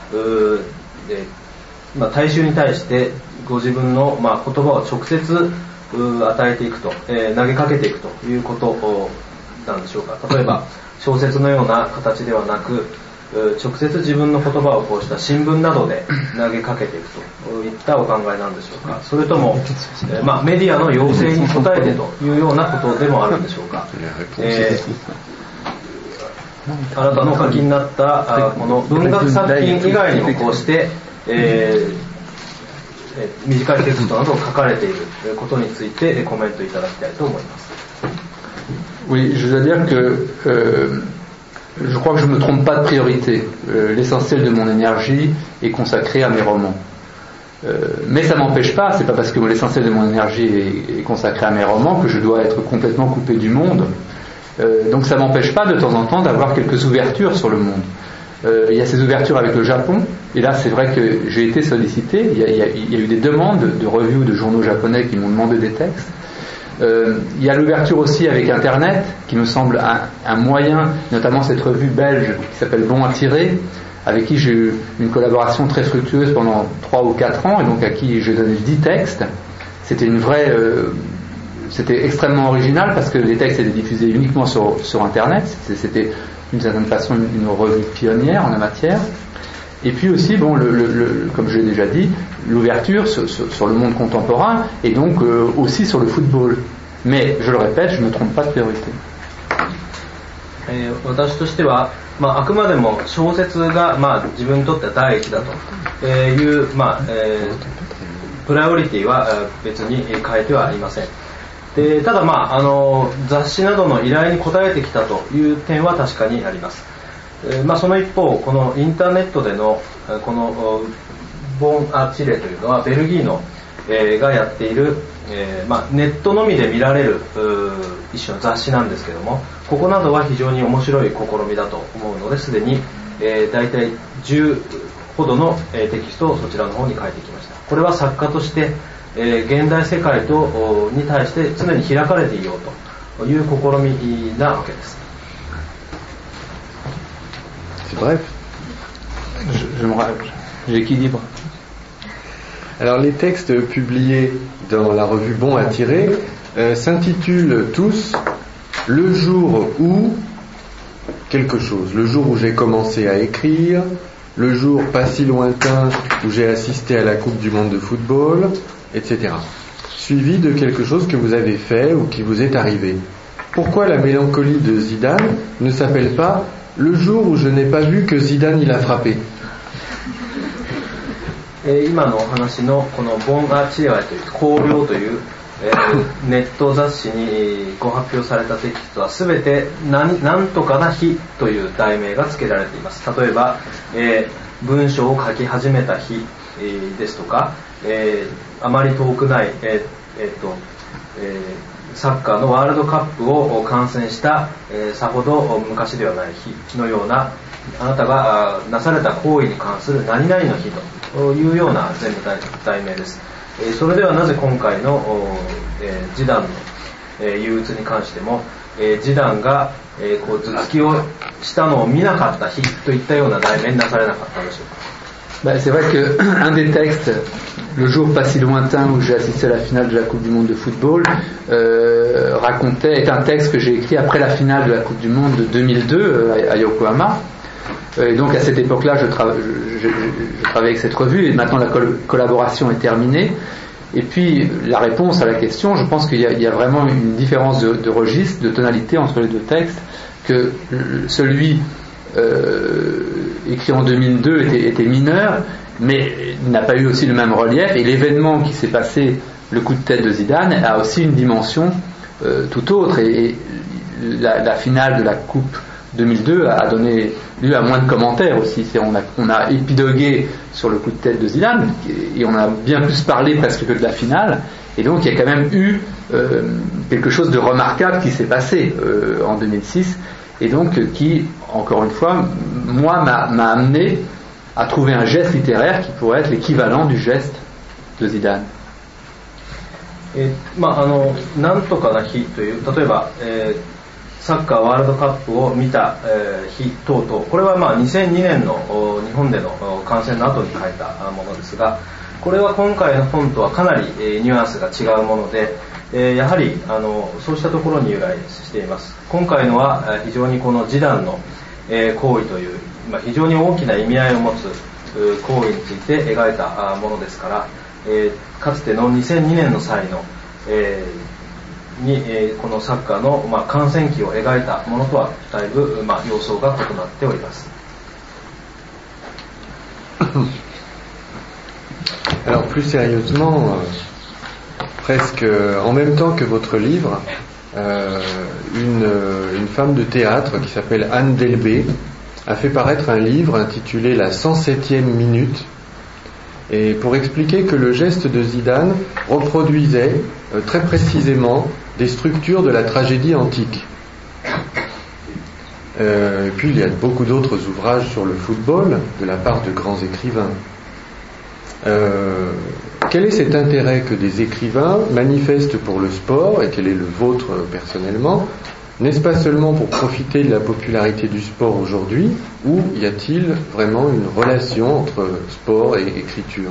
大衆に対してご自分の、言葉を直接与えていくと、投げかけていくということなんでしょうか。例えば小説のような形ではなく、直接自分の言葉をこうした新聞などで投げかけていくといったお考えなんでしょうか。それとも、メディアの要請に応えてというようなことでもあるんでしょうか。あなたのお書きになったこの文学作品以外にもこうして、短いテキストなどを書かれていることについてコメントいただきたいと思います。 Oui, je dois dire que je crois que je ne me trompe pas de priorité. L'essentiel de mon énergie est consacré à mes romans. Mais ça m'empêche pas, c'est pas parce que l'essentiel de mon énergie est consacré à mes romans que je dois être complètement coupé du monde. Donc ça m'empêche pas de temps en temps d'avoir quelques ouvertures sur le monde. Il y a ces ouvertures avec le Japon, et là c'est vrai que j'ai été sollicité, il y a eu des demandes de revues ou de journaux japonais qui m'ont demandé des textes. Il y a l'ouverture aussi avec Internet, qui me semble un moyen, notamment cette revue belge qui s'appelle Bon à tirer, avec qui j'ai eu une collaboration très fructueuse pendant 3 ou 4 ans, et donc à qui j'ai donné 10 textes. C'était une vraie... c'était extrêmement original parce que les textes étaient diffusés uniquement sur Internet. C'était d'une certaine façon une revue pionnière en la matière. Et puis aussi, comme je l'ai déjà dit, l'ouverture sur le monde contemporain et donc aussi sur le football. Mais, je le répète, je ne me trompe pas de priorité. 私としては、あくまでも小説が、自分にとっては第一だという、プライオリティは別に変えてはいません。でただ、雑誌などの依頼に応えてきたという点は確かにあります。その一方、このインターネットでのこのボン・ア・チレというのはベルギーの、がやっている、ネットのみで見られる一種の雑誌なんですけども、ここなどは非常に面白い試みだと思うので、すでに、大体10ほどの、テキストをそちらの方に書いてきました。これは作家として、現代世界に対して常に開かれていようという試みなわけです。 Bref, j'équilibre. Alors les textes publiés dans la revue Bon à tirer s'intitulent tous Le jour où quelque chose, le jour où j'ai commencé à écrire, le jour pas si lointain où j'ai assisté à la Coupe du Monde de football, etc. Suivi de quelque chose que vous avez fait ou qui vous est arrivé. Pourquoi la mélancolie de Zidane ne s'appelle pas Le jour où je n'ai pas vu que Zidane il a frappé? 今のお話のこのボン・ア・チレワイという光陵という、ネット雑誌にご発表されたテキストはすべてなんとかな日という題名が付けられています。例えば、文章を書き始めた日、ですとか、あまり遠くない、サッカーのワールドカップを観戦した、さほど昔ではない日のような、あなたがなされた行為に関する何々の日というような全部題名です。それではなぜ今回の、ジダンの、憂鬱に関しても、ジダンが、頭突きをしたのを見なかった日といったような題名になされなかったでしょうか。 C'est vrai qu'un des textes, le jour pas si lointain où j'ai assisté à la finale de la Coupe du Monde de football, est un texte que j'ai écrit après la finale de la Coupe du Monde de 2002 à Yokohama. Et donc à cette époque-là, je travaillais avec cette revue et maintenant la collaboration est terminée. Et puis la réponse à la question, je pense qu'il y a vraiment une différence de registre, de tonalité entre les deux textes, que celui écrit en 2002 était mineur, mais n'a pas eu aussi le même relief, et l'événement qui s'est passé, le coup de tête de Zidane, a aussi une dimension tout autre, et la finale de la Coupe 2002 a donné lieu à moins de commentaires aussi. On a épilogué sur le coup de tête de Zidane, et on a bien plus parlé presque que de la finale, et donc il y a quand même eu quelque chose de remarquable qui s'est passé en 2006, et donc qui, encore une fois, moi m'a amené à trouver un geste littéraire qui pourrait être l'équivalent du geste de Zidane. なんとかな日という、例えば、サッカーワールドカップを見た、日等々、これは2002年の日本での観戦の後に書いたものですが、これは今回の本とはかなりニュアンスが違うもので、やはりそうしたところに由来しています。今回のは非常にこの示談の行為という、非常に大きな意味合いを持つ行為について描いたものですから、かつての2002年の際の、このサッカーの観戦記を描いたものとはだいぶ様相が異なっております。 Alors plus sérieusement, presque en même temps que votre livre, une femme de théâtre qui s'appelle Anne Delbé a fait paraître un livre intitulé La 107e minute, et pour expliquer que le geste de Zidane reproduisait très précisément des structures de la tragédie antique. Et puis il y a beaucoup d'autres ouvrages sur le football de la part de grands écrivains. Quel est cet intérêt que des écrivains manifestent pour le sport, et quel est le vôtre personnellement? N'est-ce pas seulement pour profiter de la popularité du sport aujourd'hui, ou y a-t-il vraiment une relation entre sport et écriture?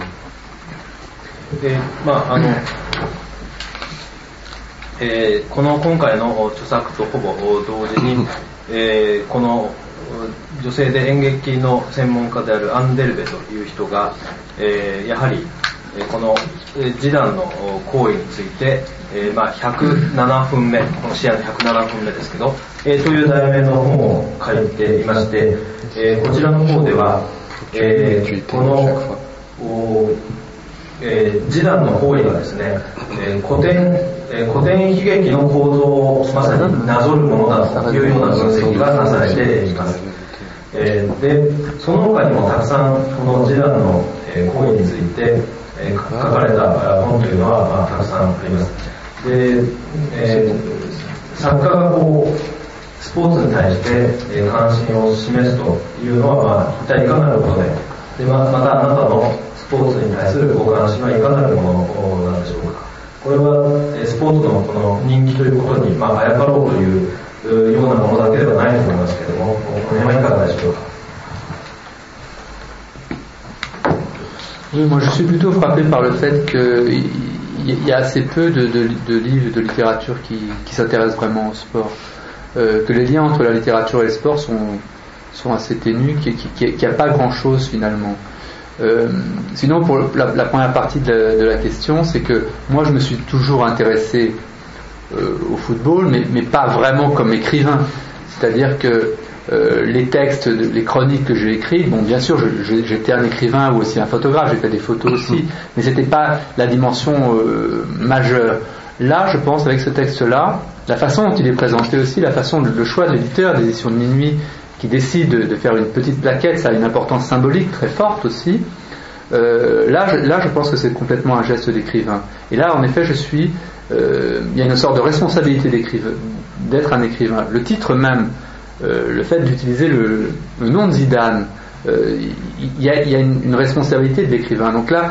この今回の著作とほぼ同時に、この女性で演劇の専門家であるアン・デルベという人が、やはりこの示談の行為について、107分目、この試合の107分目ですけど、という題名の本を書いていまして、こちらの方では、この示談の行為がですね、古典悲劇の構造をまさになぞるものだというような分析がなされています。で、その他にもたくさんこの示談の行為について書かれた本というのはたくさんあります。で、作家がスポーツに対して関心を示すというのは一体いかなることで、またあなたのスポーツに対するご関心はいかなるものなんでしょうか。これはスポーツのこの人気ということにあやかろうというようなものだけではないと思いますけれども、この辺はいかがでしょうか。 Oui, moi je suis plutôt frappé par le fait qu'il y a assez peu de livres de littérature qui s'intéressent vraiment au sport. Que les liens entre la littérature et le sport sont assez ténus, qu'il n'y a pas grand chose finalement. Sinon pour la première partie de la question, c'est que moi je me suis toujours intéressé au football, mais pas vraiment comme écrivain. C'est-à-dire que les textes, les chroniques que j'ai écrites, bon bien sûr j'étais un écrivain ou aussi un photographe, j'ai fait des photos aussi, mais c'était pas la dimension majeure. Là je pense avec ce texte-là, la façon dont il est présenté aussi, le choix de l'éditeur des éditions de Minuit qui décide de faire une petite plaquette, ça a une importance symbolique très forte aussi. Là je pense que c'est complètement un geste d'écrivain. Et là en effet il y a une sorte de responsabilité d'être un écrivain. Le titre même, le fait d'utiliser le nom de Zidane, il y a une responsabilité de l'écrivain. Donc là,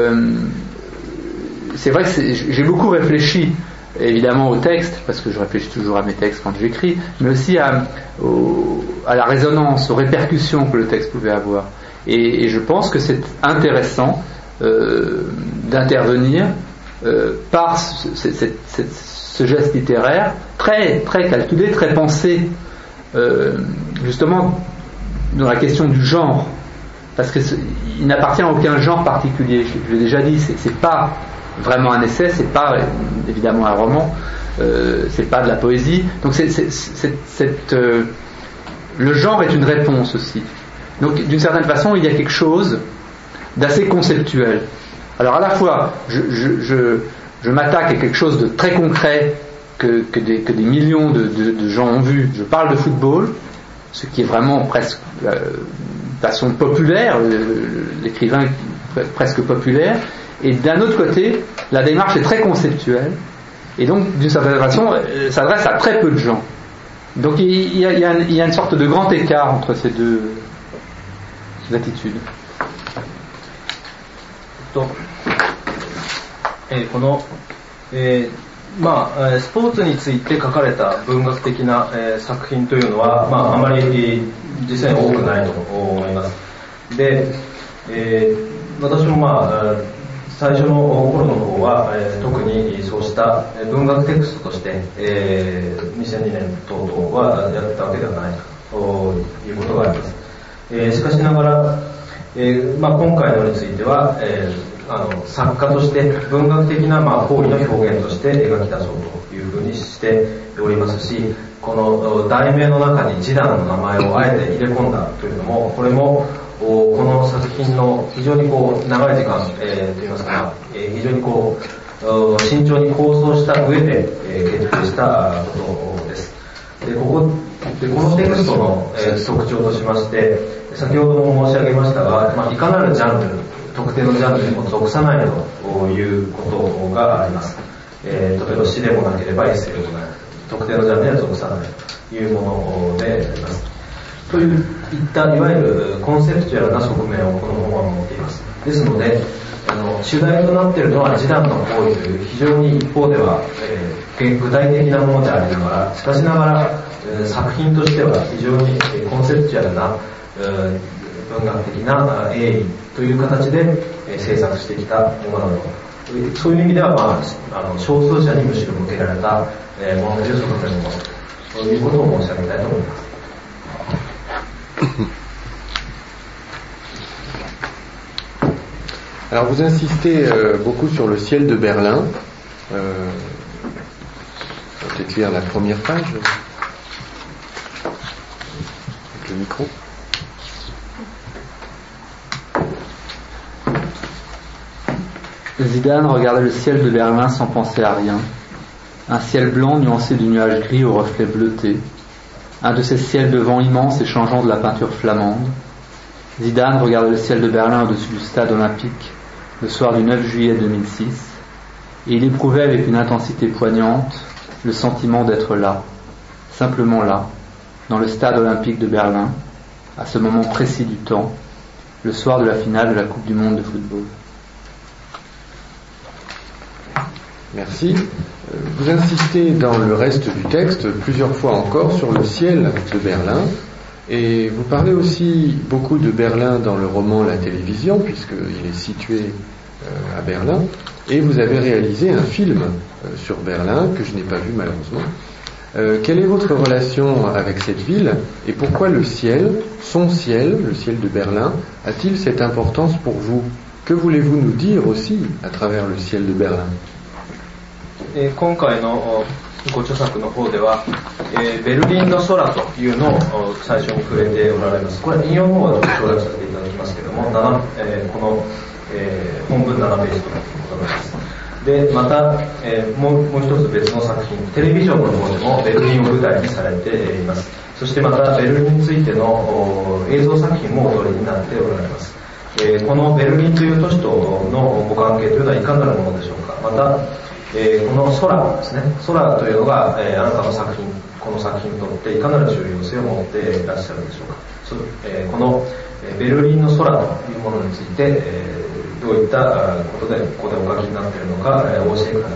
c'est vrai que j'ai beaucoup réfléchi évidemment au texte, parce que je réfléchis toujours à mes textes quand j'écris, mais aussi à la résonance, aux répercussions que le texte pouvait avoir. Et je pense que c'est intéressant d'intervenir par ce geste littéraire très, très calculé, très pensé, justement dans la question du genre, parce qu'il n'appartient à aucun genre particulier. Je l'ai déjà dit, c'est pas vraiment un essai, c'est pas évidemment un roman, c'est pas de la poésie. Donc le genre est une réponse aussi. Donc d'une certaine façon, il y a quelque chose d'assez conceptuel. Alors à la fois, je m'attaque à quelque chose de très concret que des millions de gens ont vu. Je parle de football, ce qui est vraiment presque de façon populaire, l'écrivain presque populaire. Et d'un autre côté, la démarche est très conceptuelle, et donc d'une certaine façon, s'adresse à très peu de gens. Donc il y a une sorte de grand écart entre ces deux attitudes. このスポーツについて書かれた文学的な、作品というのは、あまり実際に多くないと思います。で、私も最初の頃の方は、特にそうした文学テクストとして、2002年等々はやったわけではないということがあります。しかしながら、今回のについては、作家として文学的な行為の表現として描き出そうというふうにしておりますし、この題名の中に示談の名前をあえて入れ込んだというのも、これもこの作品の非常に長い時間、といいますか、非常に慎重に構想した上で、決定したことです。でこのテクストの、特徴としまして、先ほども申し上げましたが、いかなるジャンル、特定のジャンルにも属さないということがあります。例えば詩でもなければエッセイでもない、特定のジャンルには属さないというものであります。といったいわゆるコンセプチュアルな側面をこの本は持っています。ですので、主題となっているのは示談の行為という非常に一方では、具体的なものでありながら、しかしながら、作品としては非常にコンセプチュアルな文学的な鋭意という形で制作してきたものなのと、そういう意味では、少数者にむしろ向けられたものという側面を持つということを申し上げたいと思います。 Alors vous insistez beaucoup sur le ciel de Berlin. Peut-être lire la première page avec le micro. Zidane regardait le ciel de Berlin sans penser à rien. Un ciel blanc nuancé du nuage gris aux reflets bleutés. Un de ces ciels de vent immenses et changeant de la peinture flamande. Zidane regardait le ciel de Berlin au-dessus du stade olympique le soir du 9 juillet 2006 et il éprouvait avec une intensité poignante le sentiment d'être là, simplement là, dans le stade olympique de Berlin, à ce moment précis du temps, le soir de la finale de la Coupe du Monde de football. Merci. Vous insistez dans le reste du texte plusieurs fois encore sur le ciel de Berlin et vous parlez aussi beaucoup de Berlin dans le roman La Télévision puisqu'il est situé à Berlin et vous avez réalisé un film sur Berlin que je n'ai pas vu malheureusement. Quelle est votre relation avec cette ville et pourquoi le ciel, son ciel, le ciel de Berlin, a-t-il cette importance pour vous? Que voulez-vous nous dire aussi à travers le ciel de Berlin? 今回のご著作の方では、ベルリンの空というのを最初に触れておられます。これ引用の方は省略させていただきますけれども、この、本文7ページとなっていることです。で、また、もう一つ別の作品、テレビジョンの方でもベルリンを舞台にされています。そしてまたベルリンについての映像作品もお撮りになっておられます。このベルリンという都市とのご関係というのはいかなるものでしょうか。またこの空ですね、空というのが、あなたの作品、この作品にとっていかなる重要性を持っていらっしゃるでしょうか。このベルリンの空というものについて、どういったことでここでお書きになっているのか、お教えくだ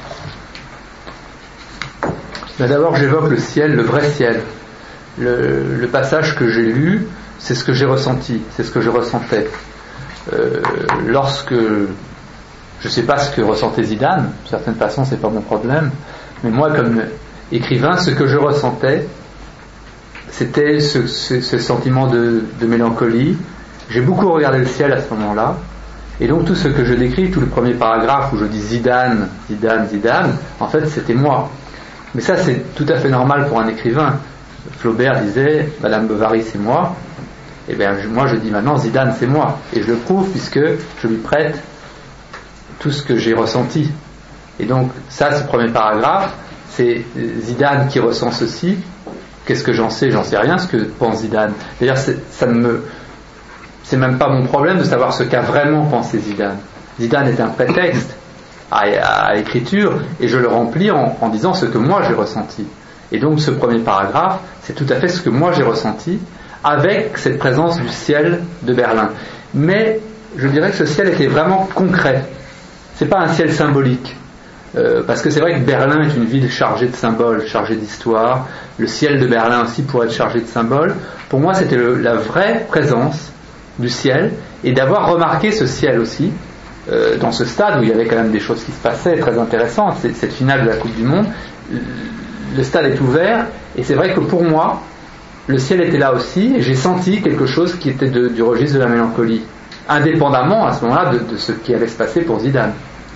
さい。 D'abord, j'évoque le ciel, le vrai ciel. Le passage que j'ai lu, c'est ce que j'ai ressenti, c'est ce que je ressentais. Lorsque je ne sais pas ce que ressentait Zidane, de certaine façon c'est pas mon problème, mais moi comme écrivain, ce que je ressentais, c'était ce sentiment de mélancolie. J'ai beaucoup regardé le ciel à ce moment-là, et donc tout ce que je décris, tout le premier paragraphe où je dis Zidane, Zidane, Zidane, en fait c'était moi. Mais ça c'est tout à fait normal pour un écrivain. Flaubert disait, Madame Bovary c'est moi, et bien moi je dis maintenant Zidane c'est moi, et je le prouve puisque je lui prête tout ce que j'ai ressenti. Et donc ça, ce premier paragraphe, c'est Zidane qui ressent ceci. Qu'est-ce que j'en sais rien ce que pense Zidane. D'ailleurs c'est même pas mon problème de savoir ce qu'a vraiment pensé Zidane. Zidane est un prétexte à l'écriture et je le remplis en disant ce que moi j'ai ressenti. Et donc ce premier paragraphe, c'est tout à fait ce que moi j'ai ressenti avec cette présence du ciel de Berlin. Mais je dirais que ce ciel était vraiment concret. C'est pas un ciel symbolique. parce que c'est vrai que Berlin est une ville chargée de symboles, chargée d'histoire. Le ciel de Berlin aussi pourrait être chargé de symboles. Pour moi, c'était la vraie présence du ciel, et d'avoir remarqué ce ciel aussi dans ce stade où il y avait quand même des choses qui se passaient très intéressantes. Cette finale de la Coupe du Monde, le stade est ouvert, et c'est vrai que pour moi, le ciel était là aussi, et j'ai senti quelque chose qui était du registre de la mélancolie, indépendamment à ce moment-là de ce qui allait se passer pour Zidane.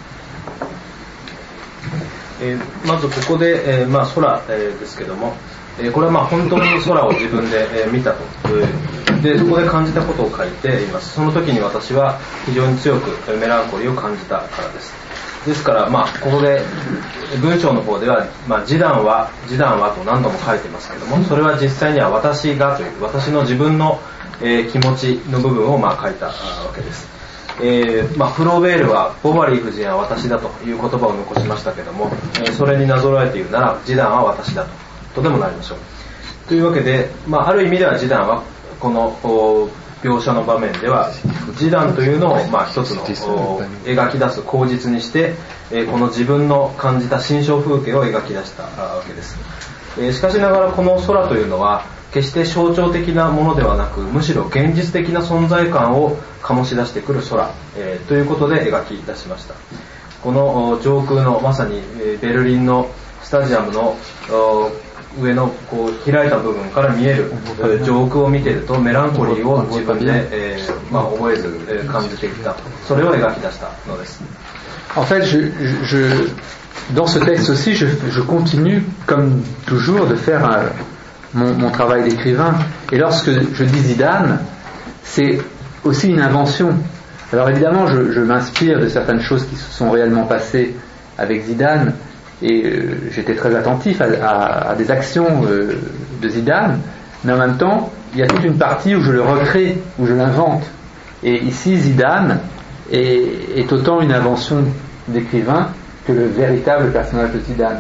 まずここで、空、ですけども、これは本当に空を自分で、見たと、でそこで感じたことを書いています。その時に私は非常に強くメランコリーを感じたからです。ですから、ここで文章の方では、示談はと何度も書いてますけども、それは実際には私がという私の自分の、気持ちの部分を書いたわけです。フローベールはボバリー夫人は私だという言葉を残しましたけども、それになぞらえて言うなら示談は私だとでもなりましょう。というわけで、ある意味では示談はこの描写の場面では示談というのを一つの描き出す口実にして、この自分の感じた心象風景を描き出したわけです。しかしながらこの空というのは決して象徴的なものではなく、むしろ現実的な存在感を醸し出してくる空、ということで描き出しました。この上空のまさにベルリンのスタジアムの上のこう開いた部分から見える上空を見ているとメランコリーを自分で、覚えず感じていた、それを描き出したのです。 En fait, dans ce texte aussi, je continue, comme toujours, de faire mon travail d'écrivain. Et lorsque je dis Zidane, c'est aussi une invention. Alors évidemment, je m'inspire de certaines choses qui se sont réellement passées avec Zidane, et j'étais très attentif à des actions de Zidane, mais en même temps, il y a toute une partie où je le recrée, où je l'invente. Et ici, Zidane est autant une invention d'écrivain que le véritable personnage de Zidane.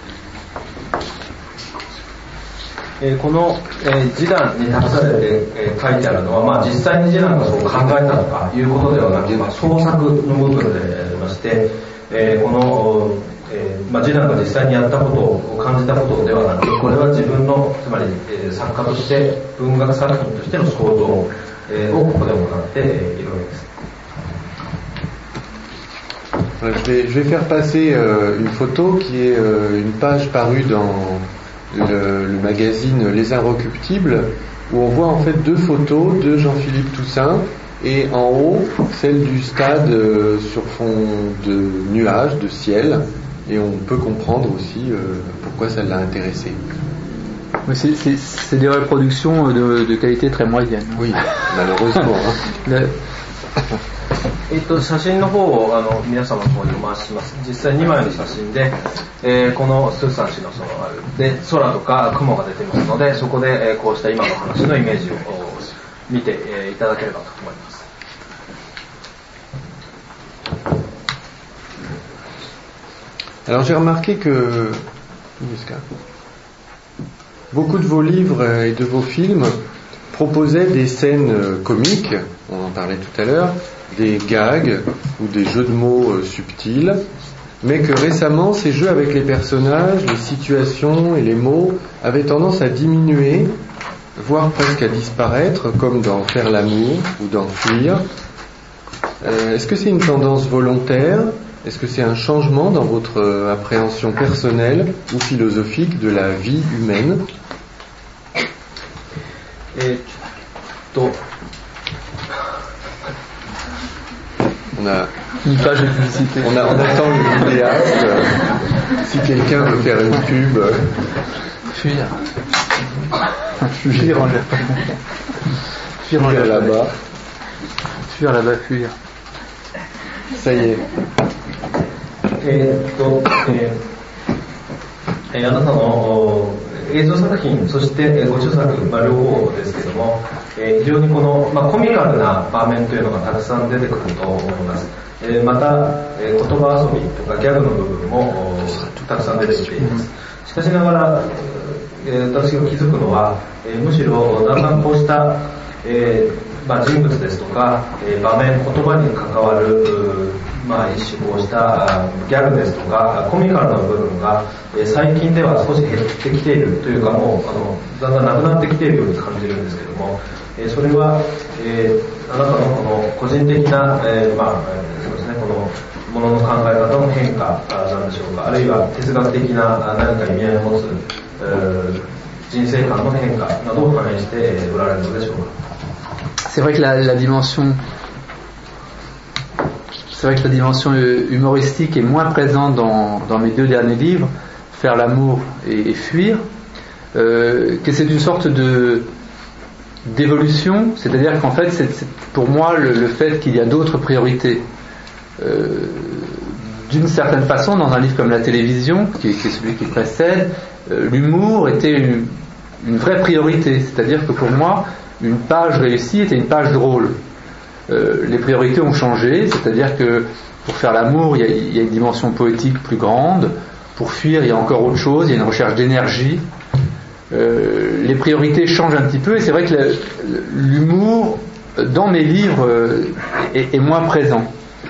この示談に託されて書いてあるのは、実際に示談がそう考えたとかいうことではなく、創作の部分でありまして、この示談が実際にやったことを感じたことではなく、これは自分のつまり作家として文学作品としての創造をここで行っているわけです。 Je vais faire passer une photo qui est une page parue dans le magazine Les Inrecuptibles, où on voit en fait deux photos de Jean-Philippe Toussaint, et en haut celle du stade sur fond de nuages, de ciel, et on peut comprendre aussi pourquoi ça l'a intéressé. Oui, c'est des reproductions de qualité très moyenne. Oui, malheureusement. 写真の方を皆様の方にお回しします。実際2枚の写真で、このスーサン氏ので空とか雲が出ていますので、そこで、こうした今の話のイメージを見て、いただければと思います。 Alors j'ai remarqué que beaucoup de vos livres et de vos films proposaient des scènes comiques, on en parlait tout à l'heure, des gags ou des jeux de mots subtils, mais que récemment ces jeux avec les personnages, les situations et les mots avaient tendance à diminuer, voire presque à disparaître, comme dans Faire l'amour ou dans Fuir. Est-ce que c'est une tendance volontaire? Est-ce que c'est un changement dans votre appréhension personnelle ou philosophique de la vie humaine? On a une page de publicité. On attend le vidéaste. Si quelqu'un veut faire une pub. Fuir. Fuir en japonais. Fuir en japonais. Là-bas. Fuir là-bas, fuir. Ça y est. あなたの映像作品、そしてご著作、両方ですけども、非常にこの、コミカルな場面というのがたくさん出てくると思います。また、言葉遊びとかギャグの部分もたくさん出てきています。しかしながら、私が気づくのは、むしろだんだんこうした、 人物ですとか、場面、言葉に関わる、一種こうしたギャグですとかコミカルな部分が、最近では少し減ってきているというか、もうだんだんなくなってきているように感じるんですけども、それは、あなたのこの個人的な、そうですね、このものの考え方の変化なんでしょうか、あるいは哲学的な何か意味合いを持つ人生観の変化などを反映しておられるのでしょうか。 C'est vrai que la dimension humoristique est moins présente dans mes deux derniers livres, Faire l'amour et Fuir, que c'est une sorte d'évolution, c'est-à-dire qu'en fait c'est pour moi le fait qu'il y a d'autres priorités. D'une certaine façon, dans un livre comme La télévision, qui est celui qui précède, l'humour était une vraie priorité, c'est-à-dire que pour moi une page réussie était une page drôle. Les priorités ont changé, c'est-à-dire que pour faire l'amour, il y a une dimension poétique plus grande, pour fuir, il y a encore autre chose, il y a une recherche d'énergie. Les priorités changent un petit peu, et c'est vrai que l'humour, dans mes livres, est moins présent.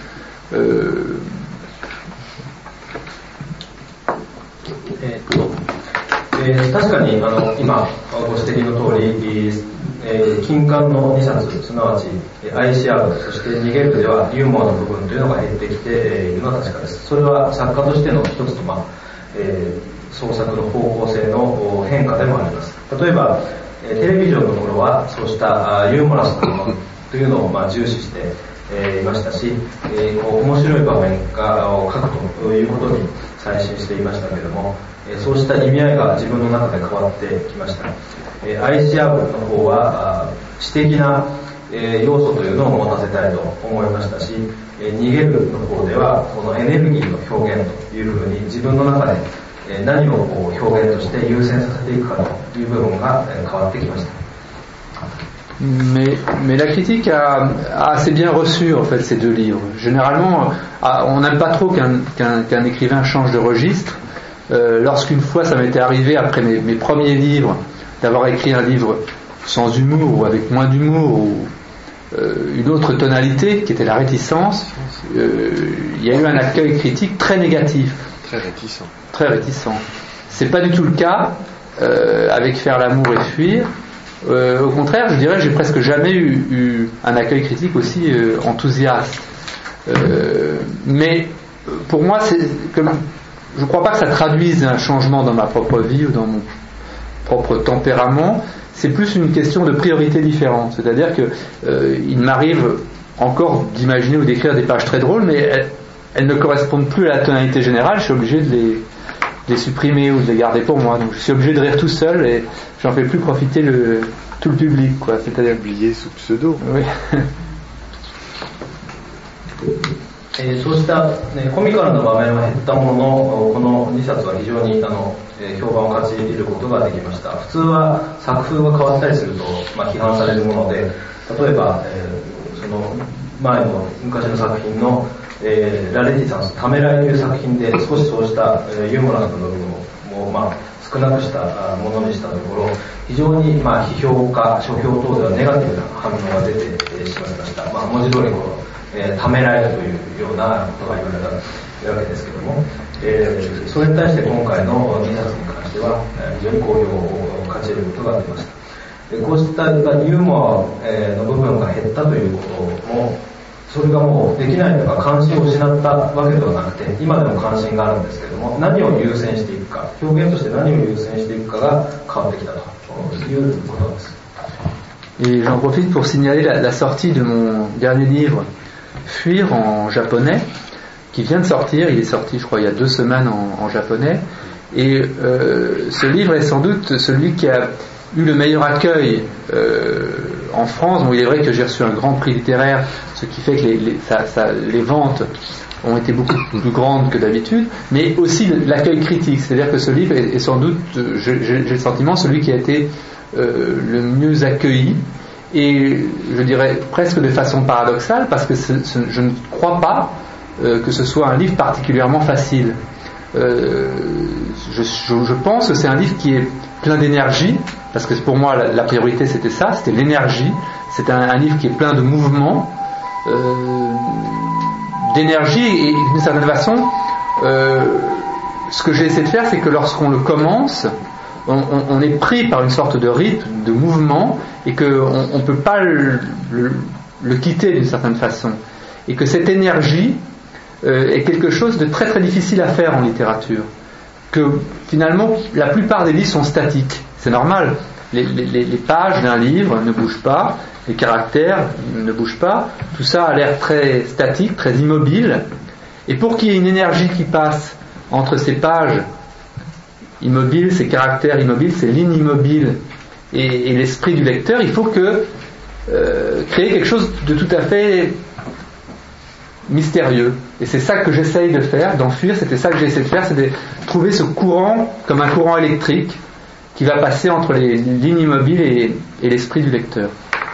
確かに今ご指摘の通り、金刊の2冊、すなわち愛し合う、そして逃げるではユーモアの部分というのが減ってきているのは確かです。それは作家としての一つの、創作の方向性の変化でもあります。例えばテレビジョンの頃はそうしたユーモラスなものというのを重視していましたし、面白い場面を書くということに最新していましたけれども、そうした意味合いが自分の中で変わってきました。愛し合うの方は詩的な要素というのを持たせたいと思いましたし、逃げるの方ではこのエネルギーの表現というふうに自分の中で何を表現として優先させていくかという部分が変わってきました。 Mais la critique a assez bien reçu en fait ces deux livres. Généralement, on n'aime pas trop qu'un écrivain change de registre. Lorsqu'une fois ça m'était arrivé après mes premiers livres d'avoir écrit un livre sans humour ou avec moins d'humour ou une autre tonalité qui était la réticence, il y a eu un accueil critique très négatif. Très réticent. C'est pas du tout le cas avec Faire l'amour et Fuir. Au contraire, je dirais, j'ai presque jamais eu un accueil critique aussi enthousiaste. Mais pour moi, je ne crois pas que ça traduise un changement dans ma propre vie ou dans mon propre tempérament. C'est plus une question de priorité différente. C'est-à-dire que il m'arrive encore d'imaginer ou d'écrire des pages très drôles, mais elles ne correspondent plus à la tonalité générale. Je suis obligé de les supprimer ou de les garder pour moi. Donc je suis obligé de rire tout seul et j'en fais plus profiter tout le public, quoi. C'est-à-dire publié sous pseudo. Oui. そうした、コミカルな場面は減ったものの、この2冊は非常に評判を勝ち得ることができました。普通は作風が変わったりすると、批判されるもので、例えば、その前の昔の作品の、ラレティサンス、ためらいという作品で少しそうしたユーモラスな部分を、少なくしたものにしたところ、非常に批評家、書評等ではネガティブな反応が出てしまいました。文字通りためらいというようなことが言われたわけですけれども、それに対して今回の2冊に関しては非常に好評を勝ち得ることができました。こうしたユーモアの部分が減ったということも、それがもうできないとか関心を失ったわけではなくて、今でも関心があるんですけれども、何を優先していくか、表現として何を優先していくかが変わってきたということです。 Et j'en profite pour signaler la sortie de mon dernier livre, Fuir, en japonais, qui vient de sortir. Il est sorti, je crois, il y a 2 semaines en japonais. Et ce livre est sans doute celui qui a eu le meilleur accueil en France. Bon, il est vrai que j'ai reçu un grand prix littéraire, ce qui fait que les ventes ont été beaucoup plus grandes que d'habitude, mais aussi l'accueil critique. C'est-à-dire que ce livre est sans doute, j'ai le sentiment, celui qui a été le mieux accueilli. Et je dirais presque de façon paradoxale, parce que je ne crois pas que ce soit un livre particulièrement facile. Je pense que c'est un livre qui est plein d'énergie, parce que pour moi la priorité c'était ça, c'était l'énergie. C'est un livre qui est plein de mouvement, d'énergie, et d'une certaine façon, ce que j'ai essayé de faire, c'est que lorsqu'on le commence, on est pris par une sorte de rythme, de mouvement, et qu'on ne peut pas le quitter d'une certaine façon. Et que cette énergie est quelque chose de très très difficile à faire en littérature. Que finalement, la plupart des livres sont statiques. C'est normal. Les pages d'un livre ne bougent pas, les caractères ne bougent pas. Tout ça a l'air très statique, très immobile. Et pour qu'il y ait une énergie qui passe entre ces pages immobiles, ces caractères immobiles, ces lignes immobiles et l'esprit du lecteur, il faut créer quelque chose de tout à fait mystérieux. Et c'est ça que j'essaye de faire, d'enfuir. C'était ça que j'ai essayé de faire, c'est de trouver ce courant comme un courant électrique qui va passer entre les lignes immobiles et l'esprit du lecteur.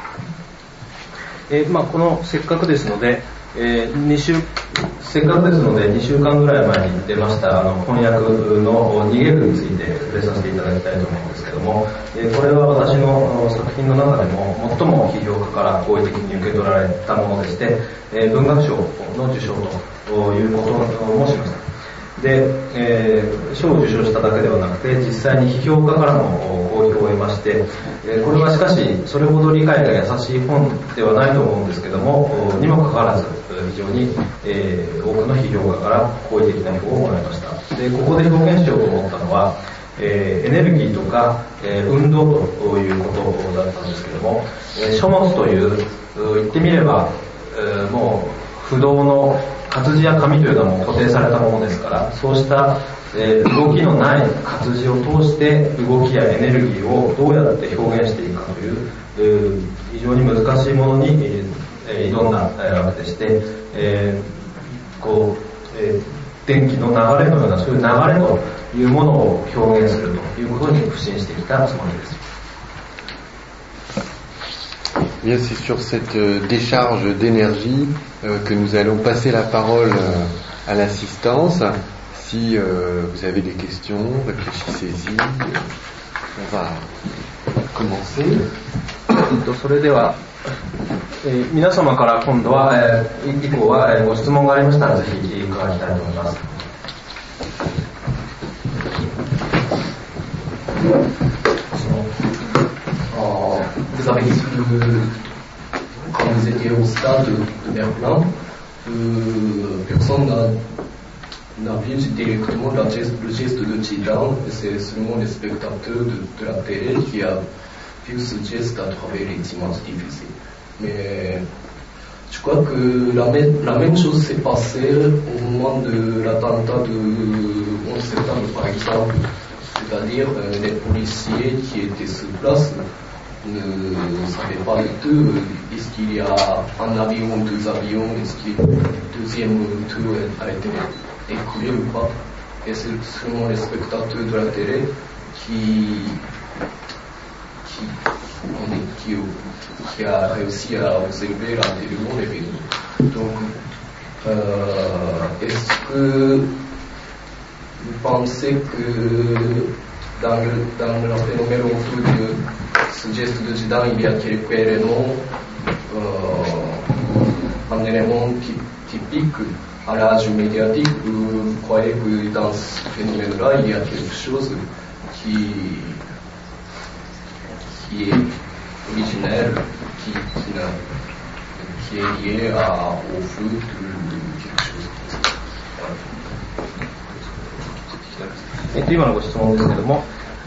このせっかくですので、2週間ぐらい前に出ました翻訳の逃げるについて触れさせていただきたいと思うんですけども、これは私の作品の中でも最も批評家から好意的に受け取られたものでして、文学賞の受賞ということもしました。で、賞を受賞しただけではなくて実際に批評家からも好評を得まして、これはしかしそれほど理解が優しい本ではないと思うんですけども、にもかかわらず非常に、多くの批評家から好意的な評をもらいました。で、ここで表現しようと思ったのは、エネルギーとか、運動ということだったんですけども、書物という言ってみれば、もう不動の活字や紙というのはもう固定されたものですから、そうした、動きのない活字を通して動きやエネルギーをどうやって表現していくかという、非常に難しいものに、挑んだわけでして、電気の流れのようなそういう流れというものを表現するということに腐心してきたつもりです。 Bien, c'est sur cette décharge d'énergie que nous allons passer la parole à l'assistance. Si vous avez des questions, réfléchissez-y. On va commencer. それでは、皆様から今度は、以降は、ご質問がありましたらぜひ伺いたいと思います。 Vous avez dit que quand vous étiez au stade de Berlin, personne n'a vu directement le geste de Zidane, et c'est seulement les spectateurs de la télé qui a vu ce geste à travers les images diffusées. Mais je crois que la même chose s'est passée au moment de l'attentat de 11 septembre par exemple, c'est-à-dire les policiers qui étaient sur place ne savaient pas du tout est-ce qu'il y a un avion, deux avions, est-ce que le deuxième tour a été écoulé ou pas. Et c'est seulement les spectateurs de la télé qui a réussi à observer l'intérieur des vidéos. Donc, est-ce que vous pensez que dans le phénomène autour de ce geste de Zidane, il y a quelques éléments, un élément typique à l'âge médiatique, où vous croyez que dans ce phénomène-là, il y a quelque chose qui est originel, qui est lié au flux de quelque chose. 今のご質問ですけども、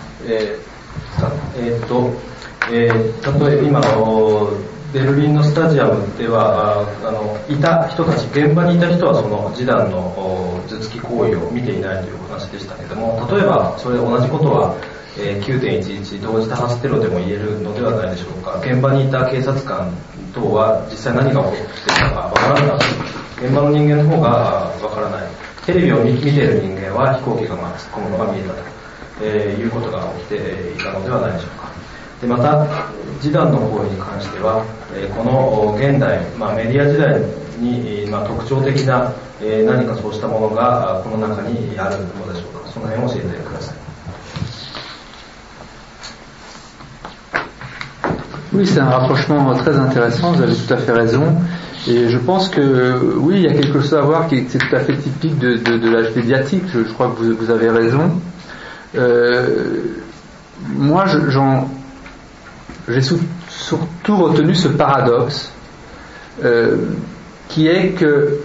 例えば今のベルリンのスタジアムではいた人たち、現場にいた人はそのジダンの頭突き行為を見ていないという話でしたけども、例えばそれ同じことは、9.11 同時多発テロでも言えるのではないでしょうか。現場にいた警察官等は実際何が起こっていたかわからなかった。現場の人間の方がわからない。テレビを見ている人間は飛行機が突っ込むのが見えたと、いうことが起きていたのではないでしょうか。でまたジダンの行為に関しては、この現代、メディア時代に、特徴的な、何かそうしたものがこの中にあるのでしょうか。その辺を教えてください。 Oui, c'est un rapprochement très intéressant, vous avez tout à fait raison. Et je pense que, oui, il y a quelque chose à voir qui est tout à fait typique de l'âge médiatique, je crois que vous avez raison. Moi, j'ai surtout retenu ce paradoxe qui est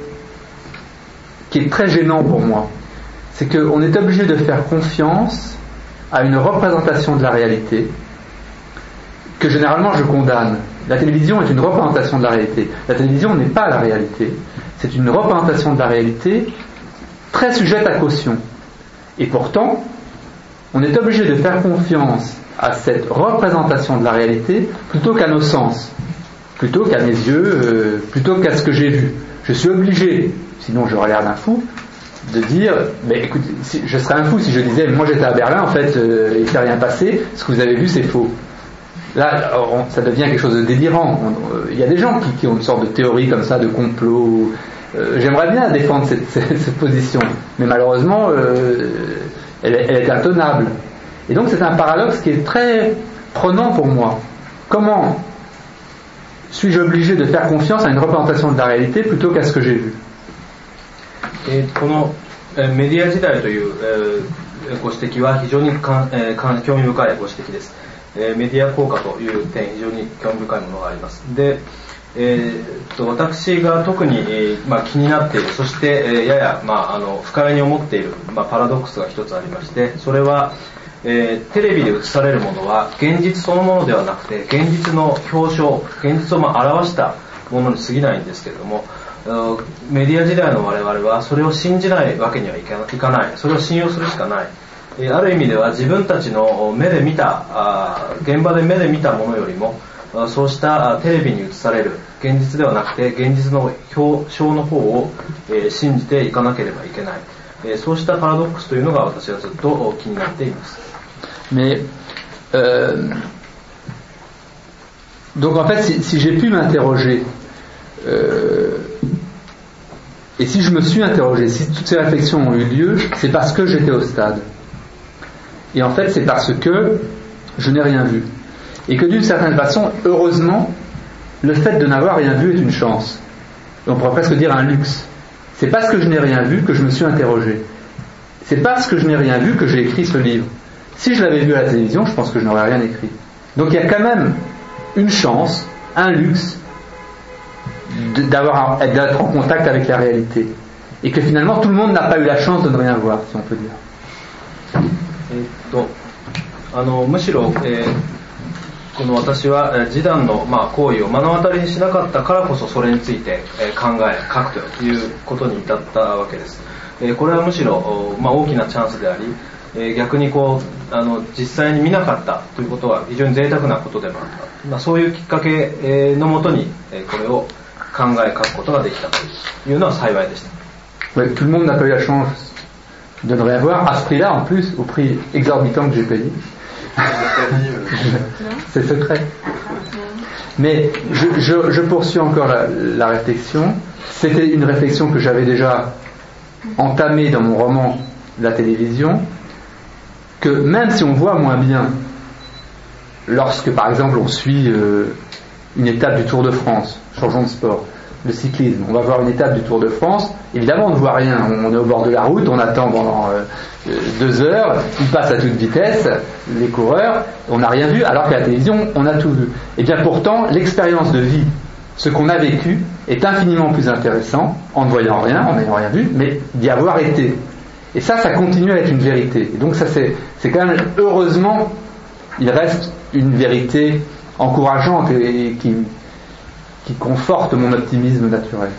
très gênant pour moi. C'est qu'on est obligé de faire confiance à une représentation de la réalité que généralement je condamne. La télévision est une représentation de la réalité. La télévision n'est pas la réalité. C'est une représentation de la réalité très sujette à caution. Et pourtant, on est obligé de faire confiance à cette représentation de la réalité plutôt qu'à nos sens, plutôt qu'à mes yeux, plutôt qu'à ce que j'ai vu. Je suis obligé, sinon j'aurais l'air d'un fou, de dire, mais écoute, je serais un fou si je disais, moi j'étais à Berlin, en fait, il ne s'est rien passé, ce que vous avez vu c'est faux. Là, ça devient quelque chose de délirant. Il y a des gens qui ont une sorte de théorie comme ça, de complot. J'aimerais bien défendre cette position, mais malheureusement, elle est intenable. Et donc c'est un paradoxe qui est très prenant pour moi. Comment suis-je obligé de faire confiance à une représentation de la réalité plutôt qu'à ce que j'ai vu? このメディア時代というご指摘は非常に興味深いご指摘です。メディア効果という点、非常に興味深いものがあります。で、私が特に、気になっている、そして、やや、不快に思っている、パラドックスが一つありまして、それは、テレビで映されるものは現実そのものではなくて、現実の表象、現実を表したものに過ぎないんですけれども、メディア時代の我々はそれを信じないわけにはいかない、それを信用するしかない。ある意味では自分たちの目で見た、現場で目で見たものよりも、そうしたテレビに映される現実ではなくて現実の表象の方を信じていかなければいけない、そうしたパラドックスというのが私はずっと気になっています。 Mais donc en fait si j'ai pu m'interroger et si je me suis interrogé, si toutes ces réflexions ont eu lieu, c'est parce que j'étais au stade. Et en fait c'est parce que je n'ai rien vu. Et que d'une certaine façon, heureusement, le fait de n'avoir rien vu est une chance. On pourrait presque dire un luxe. C'est parce que je n'ai rien vu que je me suis interrogé. C'est parce que je n'ai rien vu que j'ai écrit ce livre. Si je l'avais vu à la télévision, je pense que je n'aurais rien écrit. Donc il y a quand même une chance, un luxe, d'être en contact avec la réalité. Et que finalement, tout le monde n'a pas eu la chance de ne rien voir, si on peut dire. むしろ、この私は示談の行為を目の当たりにしなかったからこそそれについて考え書くということに至ったわけです。これはむしろ大きなチャンスであり、逆に実際に見なかったということは非常に贅沢なことでもあった。そういうきっかけのもとにこれを考え書くことができたというのは幸いでした。 Ouais, tout le monde n'a pas eu la chance de ne rien voir à ce prix-là en plus, au prix exorbitant que j'ai payé. C'est secret. Mais je poursuis encore la réflexion. C'était une réflexion que j'avais déjà entamée dans mon roman La télévision, que même si on voit moins bien, lorsque par exemple on suit une étape du Tour de France, changeons de sport, le cyclisme, on va voir une étape du Tour de France, évidemment on ne voit rien, on est au bord de la route, on attend pendant 2 heures, ils passent à toute vitesse, les coureurs, on n'a rien vu, alors qu'à la télévision on a tout vu. Et bien pourtant l'expérience de vie, ce qu'on a vécu, est infiniment plus intéressant en ne voyant rien, en n'ayant rien vu, mais d'y avoir été. Et ça continue à être une vérité. Et donc ça c'est quand même, heureusement, il reste une vérité encourageante et qui conforte mon optimisme naturel.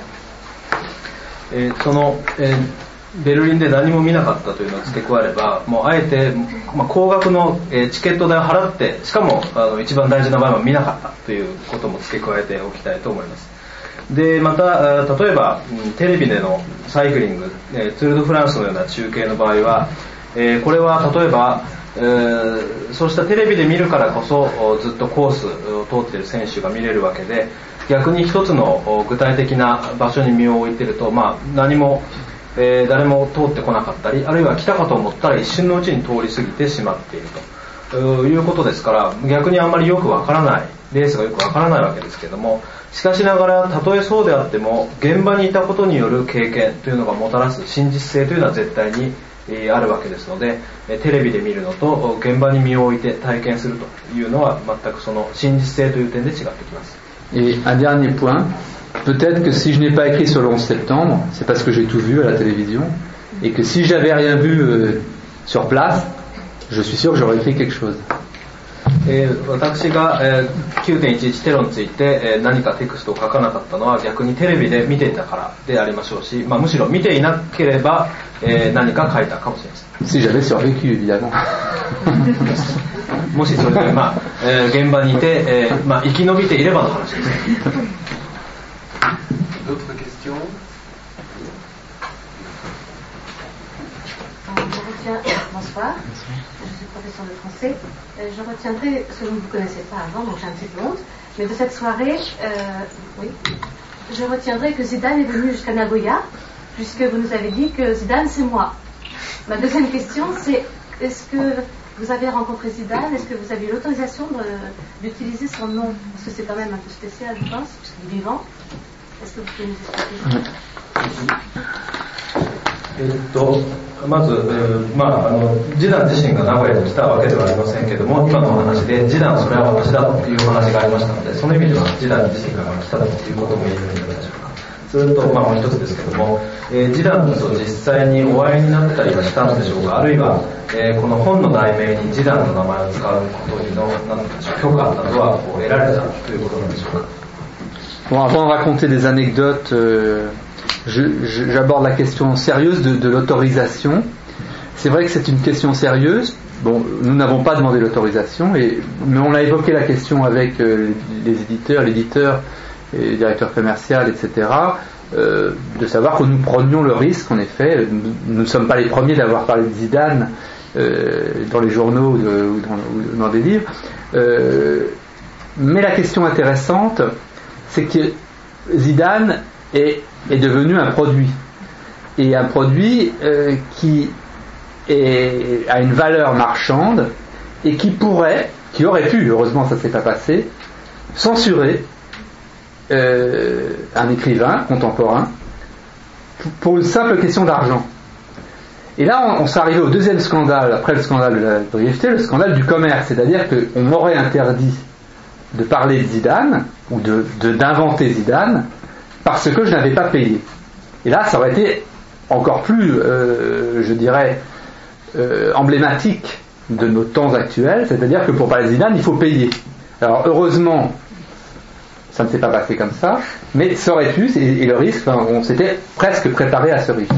ベルリンで何も見なかったというのを付け加えれば、もうあえて、高額のチケット代を払って、しかも一番大事な場合は見なかったということも付け加えておきたいと思います。でまた例えばテレビでのサイクリング、ツール・ド・フランスのような中継の場合は、これは例えばそうしたテレビで見るからこそずっとコースを通っている選手が見れるわけで、逆に一つの具体的な場所に身を置いていると、何も、誰も通ってこなかったり、あるいは来たかと思ったら一瞬のうちに通り過ぎてしまっているいうことですから、逆にあんまりよくわからない、レースがよくわからないわけですけども、しかしながらたとえそうであっても現場にいたことによる経験というのがもたらす真実性というのは絶対にあるわけですので、テレビで見るのと現場に身を置いて体験するというのは全くその真実性という点で違ってきます。 Et un dernier point, peut-être que si je n'ai pas écrit sur le 11 septembre, c'est parce que j'ai tout vu à la télévision, et que si j'avais rien vu sur place, je suis sûr que j'aurais écrit quelque chose. 私が 9.11 テロについて何かテクストを書かなかったのは逆にテレビで見ていたからでありましょうし、むしろ見ていなければ何か書いたかもしれません。 Si j'avais survécu, évidemment. もしそれで現場にいて生き延びていればの話です。 D'autres questions? Bonsoir, je suis professeur de français. Je retiendrai ce que vous ne connaissez pas avant, donc j'ai un petit peu honte, mais de cette soirée, oui, je retiendrai que Zidane est venu jusqu'à Nagoya, puisque vous nous avez dit que Zidane c'est moi. Ma deuxième question, c'est est-ce que vous avez rencontré Zidane, est-ce que vous avez eu l'autorisation d'utiliser son nom, parce que c'est quand même un peu spécial, je pense, puisqu'il est vivant. Est-ce que vous pouvez nous expliquer ça? まず、ジダン自身が名古屋に来たわけではありませんけども、今のお話でジダンそれは私だという話がありましたので、その意味ではジダン自身が来たということも言えるんじゃないでしょうか。それと、もう一つですけども、ジダンと実際にお会いになったりはしたんでしょうか、あるいは、この本の題名にジダンの名前を使うことの許可などは得られたということなんでしょうか。 Bon, avant de raconter des anecdotes, j'aborde la question sérieuse de l'autorisation. C'est vrai que c'est une question sérieuse. Bon, nous n'avons pas demandé l'autorisation, mais on a évoqué la question avec l'éditeur et le directeur commercial, etc., de savoir que nous prenions le risque, en effet. Nous ne sommes pas les premiers d'avoir parlé de Zidane dans les journaux ou dans des livres. Mais la question intéressante, c'est que Zidane est devenu un produit. Et un produit qui a une valeur marchande et qui aurait pu, heureusement ça ne s'est pas passé, censurer un écrivain contemporain pour une simple question d'argent. Et là on s'est arrivé au deuxième scandale, après le scandale de la brièveté, le scandale du commerce, c'est-à-dire qu'on m'aurait interdit de parler de Zidane ou d'inventer Zidane parce que je n'avais pas payé. Et là ça aurait été encore plus, je dirais, emblématique de nos temps actuels, c'est-à-dire que pour parler de Zidane il faut payer. Alors heureusement ça ne s'est pas passé comme ça, mais ça aurait pu, et le risque, on s'était presque préparé à ce risque.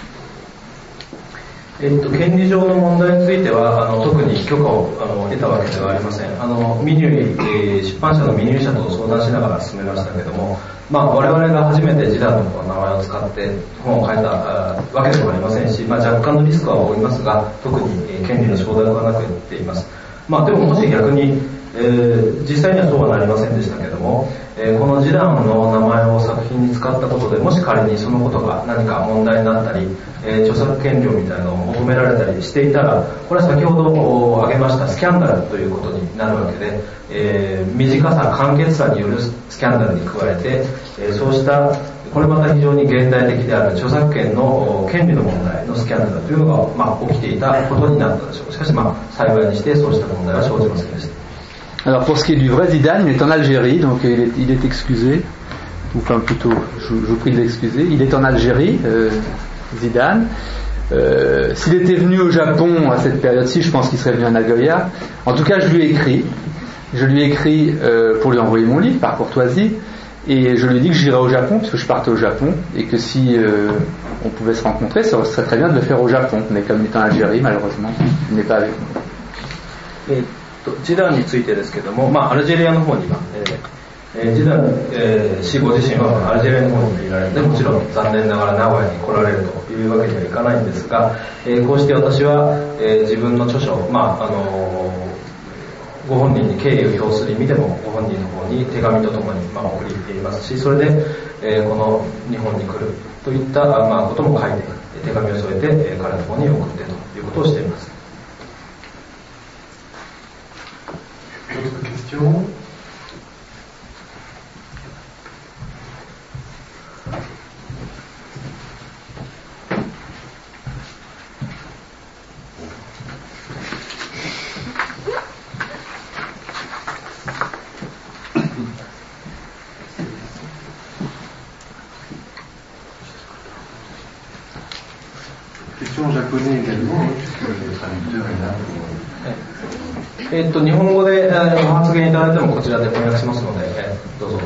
権利上の問題については特に許可を得たわけではありません。出版社の未入社と相談しながら進めましたけれども、我々が初めてジダンの名前を使って本を書いたわけでもありませんし、若干のリスクは負いますが、特に権利の承諾はなくやっています。でももし逆に、実際にはそうはなりませんでしたけれども、このジダンの名前を作品に使ったことでもし仮にそのことが何か問題になったり、著作権料みたいなのを求められたりしていたら、これは先ほど挙げましたスキャンダルということになるわけで、短さ簡潔さによるスキャンダルに加えて、そうしたこれまた非常に現代的である著作権の権利の問題のスキャンダルというのが、起きていたことになったでしょう。しかし幸いにしてそうした問題は生じませんでした。 Alors pour ce qui est du vrai Zidane, il est en Algérie, donc il est excusé, ou enfin plutôt, je vous prie de l'excuser, il est en Algérie, Zidane. S'il était venu au Japon à cette période-ci, je pense qu'il serait venu à Nagoya. En tout cas, je lui ai écrit pour lui envoyer mon livre par courtoisie, et je lui ai dit que j'irais au Japon, parce que je partais au Japon, et que si on pouvait se rencontrer, ça serait très bien de le faire au Japon. Mais comme il est en Algérie, malheureusement, il n'est pas avec nous. ジダンについてですけども、アルジェリアの方には、ジダン氏ご自身はアルジェリアの方にいられて、もちろん残念ながら名古屋に来られるというわけにはいかないんですが、こうして私は、自分の著書、ご本人に敬意を表する意味でもご本人の方に手紙とともに、送りていますし、それで、この日本に来るといった、ことも書いて手紙を添えて、彼の方に送ってということをしています。 questions? Question en japonais également, puisque le traducteur est là pour... 日本語でご発言いただいてもこちらで翻訳しますので、どうぞ。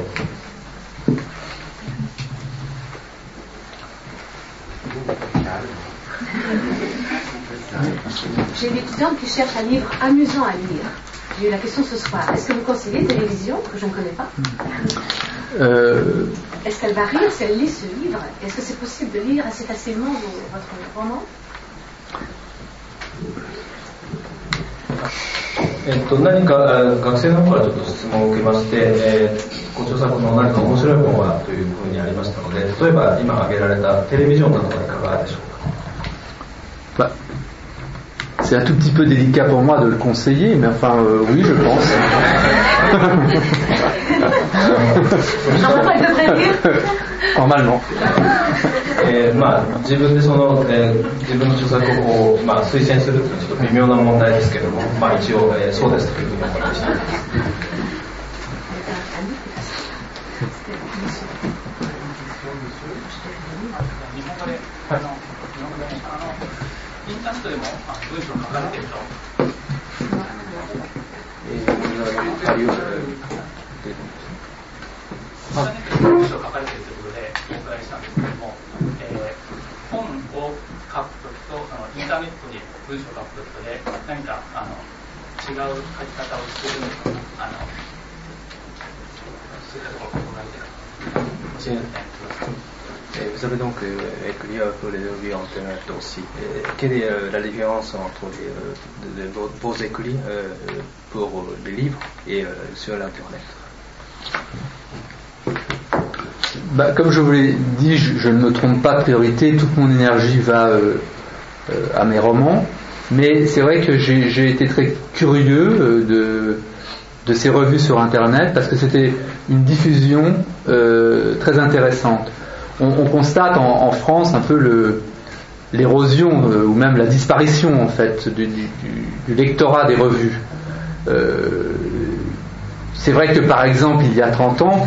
J'ai une étudiante qui cherche un livre amusant à lire. J'ai eu la question ce soir. Est-ce que vous conseillez Télévision, que je ne connais pas Est-ce qu'elle va rire si elle lit ce livre? Est-ce que c'est possible de lire assez facilement votre roman? 何か学生の方からちょっと質問を受けまして、ご著作の何か面白い本がというふうにありましたので、例えば今挙げられたテレビジョンなどはいかがでしょうか。 C'est un tout petit peu délicat pour moi de le conseiller, mais enfin, oui, je pense. Normalement. 自分で自分の著作を推薦するというのはちょっと微妙な問題ですけれども、一応、そうですというふうに思いました。 インターネットでも文章書かれていると。インターネットで文章書かれているということでお伺いしたんですけれども、本を書くときとインターネットで文章を書くときとで何か違う書き方をしているのかそういったところを考えて教えてください。 Vous avez donc écrit pour les revues Internet aussi. Quelle est la différence entre vos écrits pour les livres et sur l'Internet? Comme je vous l'ai dit, je ne me trompe pas de priorité, toute mon énergie va à mes romans, mais c'est vrai que j'ai été très curieux de ces revues sur Internet parce que c'était une diffusion très intéressante. On constate en France un peu l'érosion ou même la disparition en fait du lectorat des revues. C'est vrai que par exemple il y a 30 ans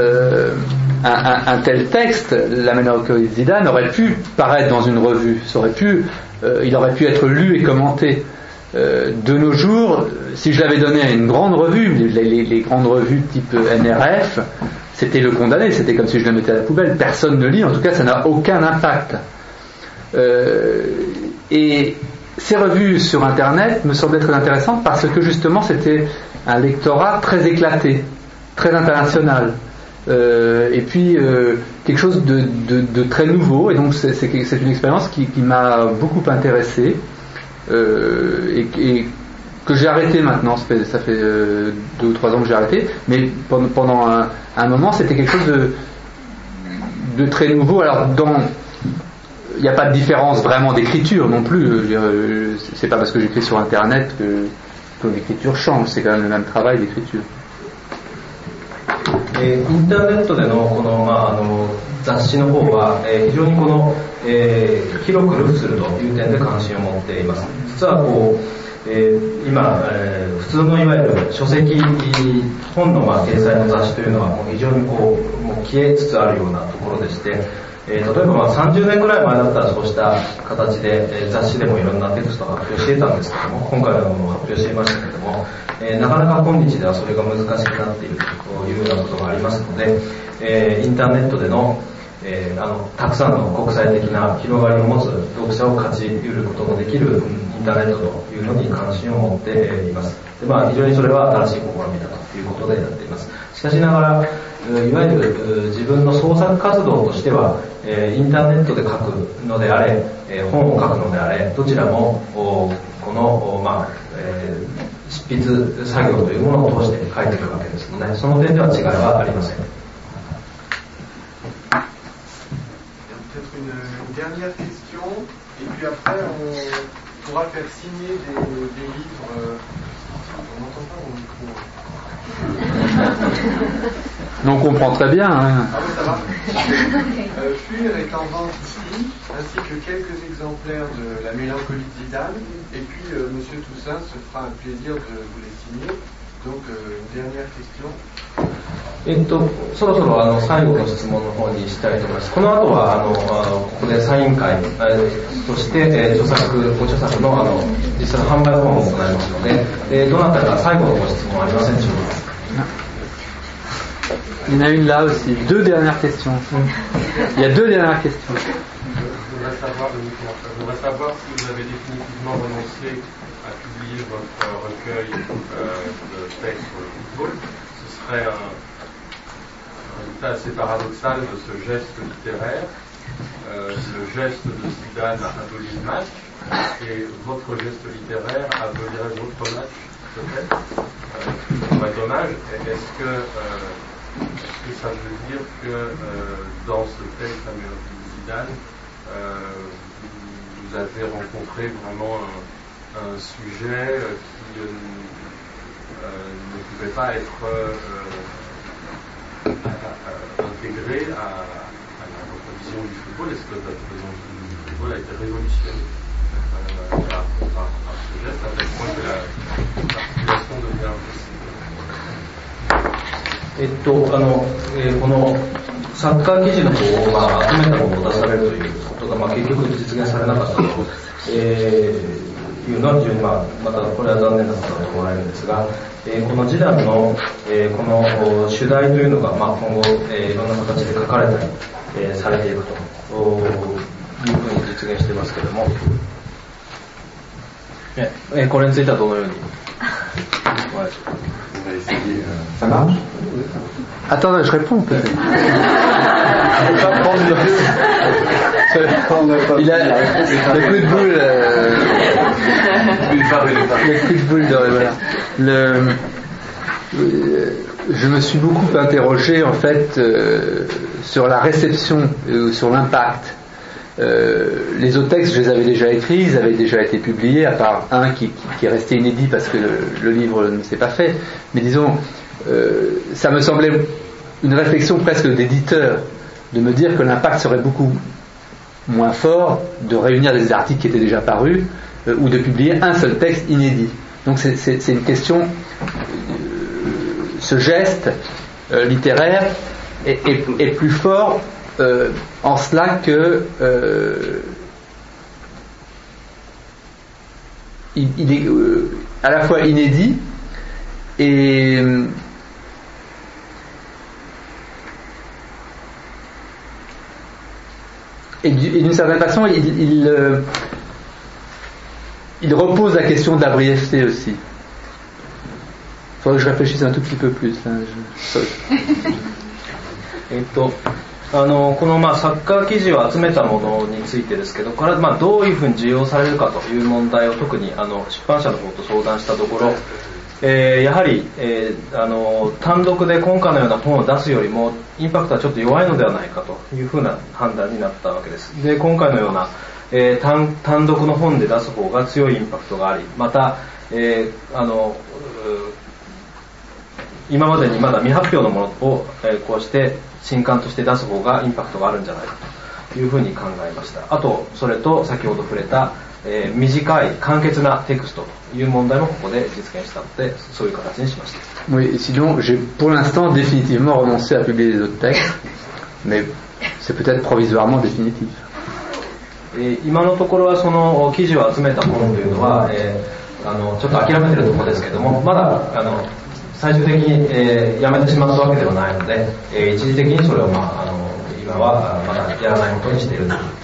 un tel texte, La Mélancolie de Zidane, aurait pu paraître dans une revue, il aurait pu être lu et commenté. De nos jours, si je l'avais donné à une grande revue, les grandes revues type NRF, c'était le condamné, c'était comme si je le mettais à la poubelle, personne ne lit, en tout cas ça n'a aucun impact. Et ces revues sur Internet me semblaient très intéressantes parce que justement c'était un lectorat très éclaté, très international, et puis quelque chose de très nouveau, et donc c'est une expérience qui m'a beaucoup intéressé, et que j'ai arrêté maintenant, ça fait 2 ou 3 ans que j'ai arrêté, mais pendant un moment c'était quelque chose de très nouveau. Alors il n'y a pas de différence vraiment d'écriture non plus, c'est pas parce que j'écris sur Internet que l'écriture change, c'est quand même le même travail d'écriture. インターネットでのこの、雑誌の方は、非常に広く流布するという点で関心を持っています。実は今、普通のいわゆる書籍本の掲載の雑誌というのはもう非常にもう消えつつあるようなところでして、例えば30年ぐらい前だったらそうした形で、雑誌でもいろんなテクストを発表していたんですけども、今回はもう発表していましたけども、なかなか今日ではそれが難しくなっているというようなことがありますので、インターネットでのたくさんの国際的な広がりを持つ読者を勝ち得ることのできるインターネットというのに関心を持っています。で、非常にそれは新しい試みだということでやっています。しかしながら、いわゆる自分の創作活動としては、インターネットで書くのであれ、本を書くのであれ、どちらもこの、執筆作業というものを通して書いていくわけですので、その点では違いはありません。 Dernière question, et puis après on pourra faire signer des livres. On n'entend pas au micro. Donc on comprend très bien. Hein. Ah oui, ça va. Fuir est en vente ici, ainsi que quelques exemplaires de La Mélancolie de Zidane. Et puis, Monsieur Toussaint se fera un plaisir de vous les signer. Donc, une dernière question. そろそろ最後の質問の方にしたいと思います。この後はここでサイン会、そして、ご著作の実際の販売の方も行いますので、どなたか最後のご質問ありませんでしょうか。 Il y en a une là aussi. Deux dernières questions. Il y a deux dernières questions. Je voudrais savoir si vous avez définitivement renoncé à publier votre recueil de textes sur le football. Ce serait un résultat assez paradoxal de ce geste littéraire. Le geste de Zidane a aboli le match et votre geste littéraire a aboli votre match, peut-être. Ce serait dommage. Est-ce que ça veut dire que dans ce texte, La Mélancolie de Zidane, vous avez rencontré vraiment un sujet qui ne pouvait pas être intégré à votre vision du football? Est-ce que votre vision du football a été révolutionnée par ce geste, à tel point que l'articulation devient impossible? このサッカー記事の方を、集めたものを出されるということが、結局実現されなかったと、いうのは非常に、またこれは残念なことだと思われるんですが、この示談の、この主題というのが、今後、いろんな形で書かれたり、されていくというふうに実現していますけれども、これについてはどのようにお話しますか。 Ça marche? Attends, je réponds peut-être. Il a le coup de boule. Le coup de boule de voilà. Je me suis beaucoup interrogé en fait sur la réception, sur l'impact. Les autres textes, je les avais déjà écrits, ils avaient déjà été publiés, à part un qui est resté inédit parce que le livre ne s'est pas fait. Mais disons, ça me semblait une réflexion presque d'éditeur, de me dire que l'impact serait beaucoup moins fort de réunir des articles qui étaient déjà parus ou de publier un seul texte inédit. Donc c'est une question, ce geste littéraire est plus fort en cela que il est à la fois inédit et d'une certaine façon il repose la question de la brièveté aussi. Il faudrait que je réfléchisse un tout petit peu plus. このサッカー記事を集めたものについてですけど、これはどういうふうに需要されるかという問題を特に出版社の方と相談したところ、やはり、単独で今回のような本を出すよりもインパクトはちょっと弱いのではないかというふうな判断になったわけです。で、今回のような、単独の本で出す方が強いインパクトがあり、また、今までにまだ未発表のものを、こうして新刊として出す方がインパクトがあるんじゃないかというふうに考えました。あとそれと先ほど触れた、短い簡潔なテクストという問題もここで実現したので、そういう形にしました。 Oui, sinon j'ai pour l'instant définitivement renoncé à publier les autres textes, mais c'est peut-être provisoirement définitif. 今のところはその記事を集めた本というのは、ちょっと諦めているところですけども、まだ最終的に、やめてしまったわけではないので、一時的にそれを、今はまだやらないことにしているということです。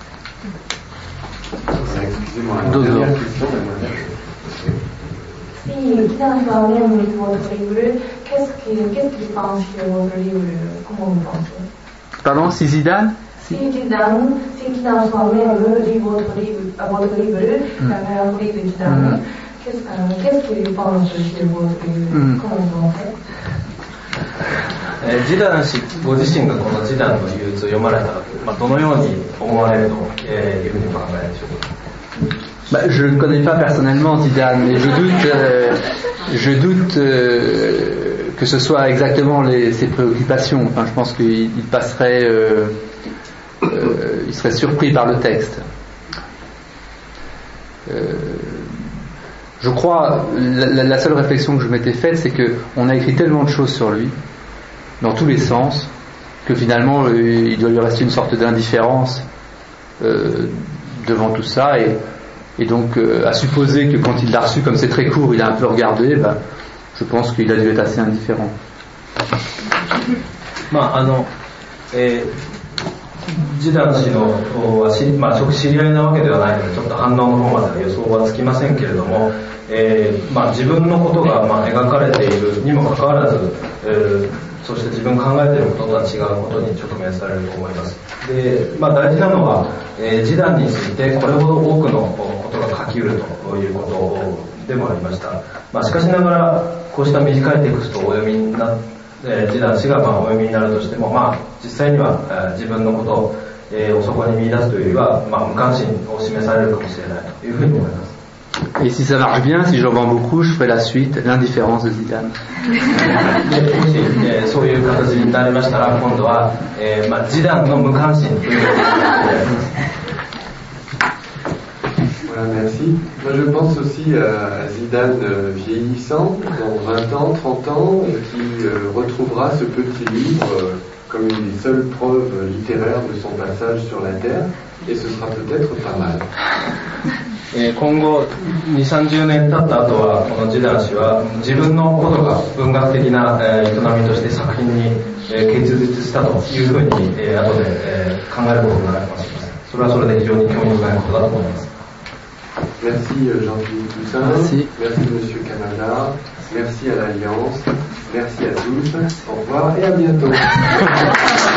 Si Zidane va bien avec votre livre, qu'est-ce qu'il pense de votre livre? Comment vous pensez? Pardon, si Zidane? Si Zidane soit bien avec votre livre, La Mélancolie de Zidane, qu'est-ce qu'il pense de votre livre? Comment vous pensez? ジダン氏ご自身がこのジダンの憂鬱を読まれたら、どのように思われるというふうにお考えでしょうか。 Je ne connais pas personnellement Zidane, mais je doute que ce soit exactement ses préoccupations. Enfin, je pense qu'il passerait, il serait surpris par le texte. Je crois, la seule réflexion que je m'étais faite, c'est qu'on a écrit tellement de choses sur lui, dans tous les sens, que finalement il doit lui rester une sorte d'indifférence devant tout ça, et donc à supposer que quand il l'a reçu, comme c'est très court, il a un peu regardé, je pense qu'il a dû être assez indifférent. ジダン氏のは直接知り合いなわけではないのでちょっと反応の方までは予想はつきませんけれども、自分のことが描かれているにもかかわらず、そして自分考えていることとは違うことに直面されると思います。で、大事なのは、ジダンについてこれほど多くのことが書き得るということでもありました。しかしながらこうした短いテクストをお読みになってジダン氏がお読みになるとしても、実際には自分のことをそこに見出すというよりは、無関心を示されるかもしれないというふうに思います。 Et si ça marche bien, si j'en vends beaucoup, je ferai la suite, l'indifférence de Zidane. もし、そういう形になりましたら、今度は、ジダンの無関心ということになります。 Voilà, merci. Moi, je pense aussi à Zidane vieillissant, dans 20 ans, 30 ans, qui retrouvera ce petit livre comme une des seules preuves littéraires de son passage sur la Terre, et ce sera peut-être pas mal. 今後2、30年経った後はこのジダン氏は自分のことが文学的な営みとして作品に結実したというふうに後で考えることになるかもしれません。それはそれで非常に興味深いことだと思います。 Merci Jean-Philippe Toussaint, merci Monsieur Canada, merci à l'Alliance, merci à tous, au revoir et à bientôt.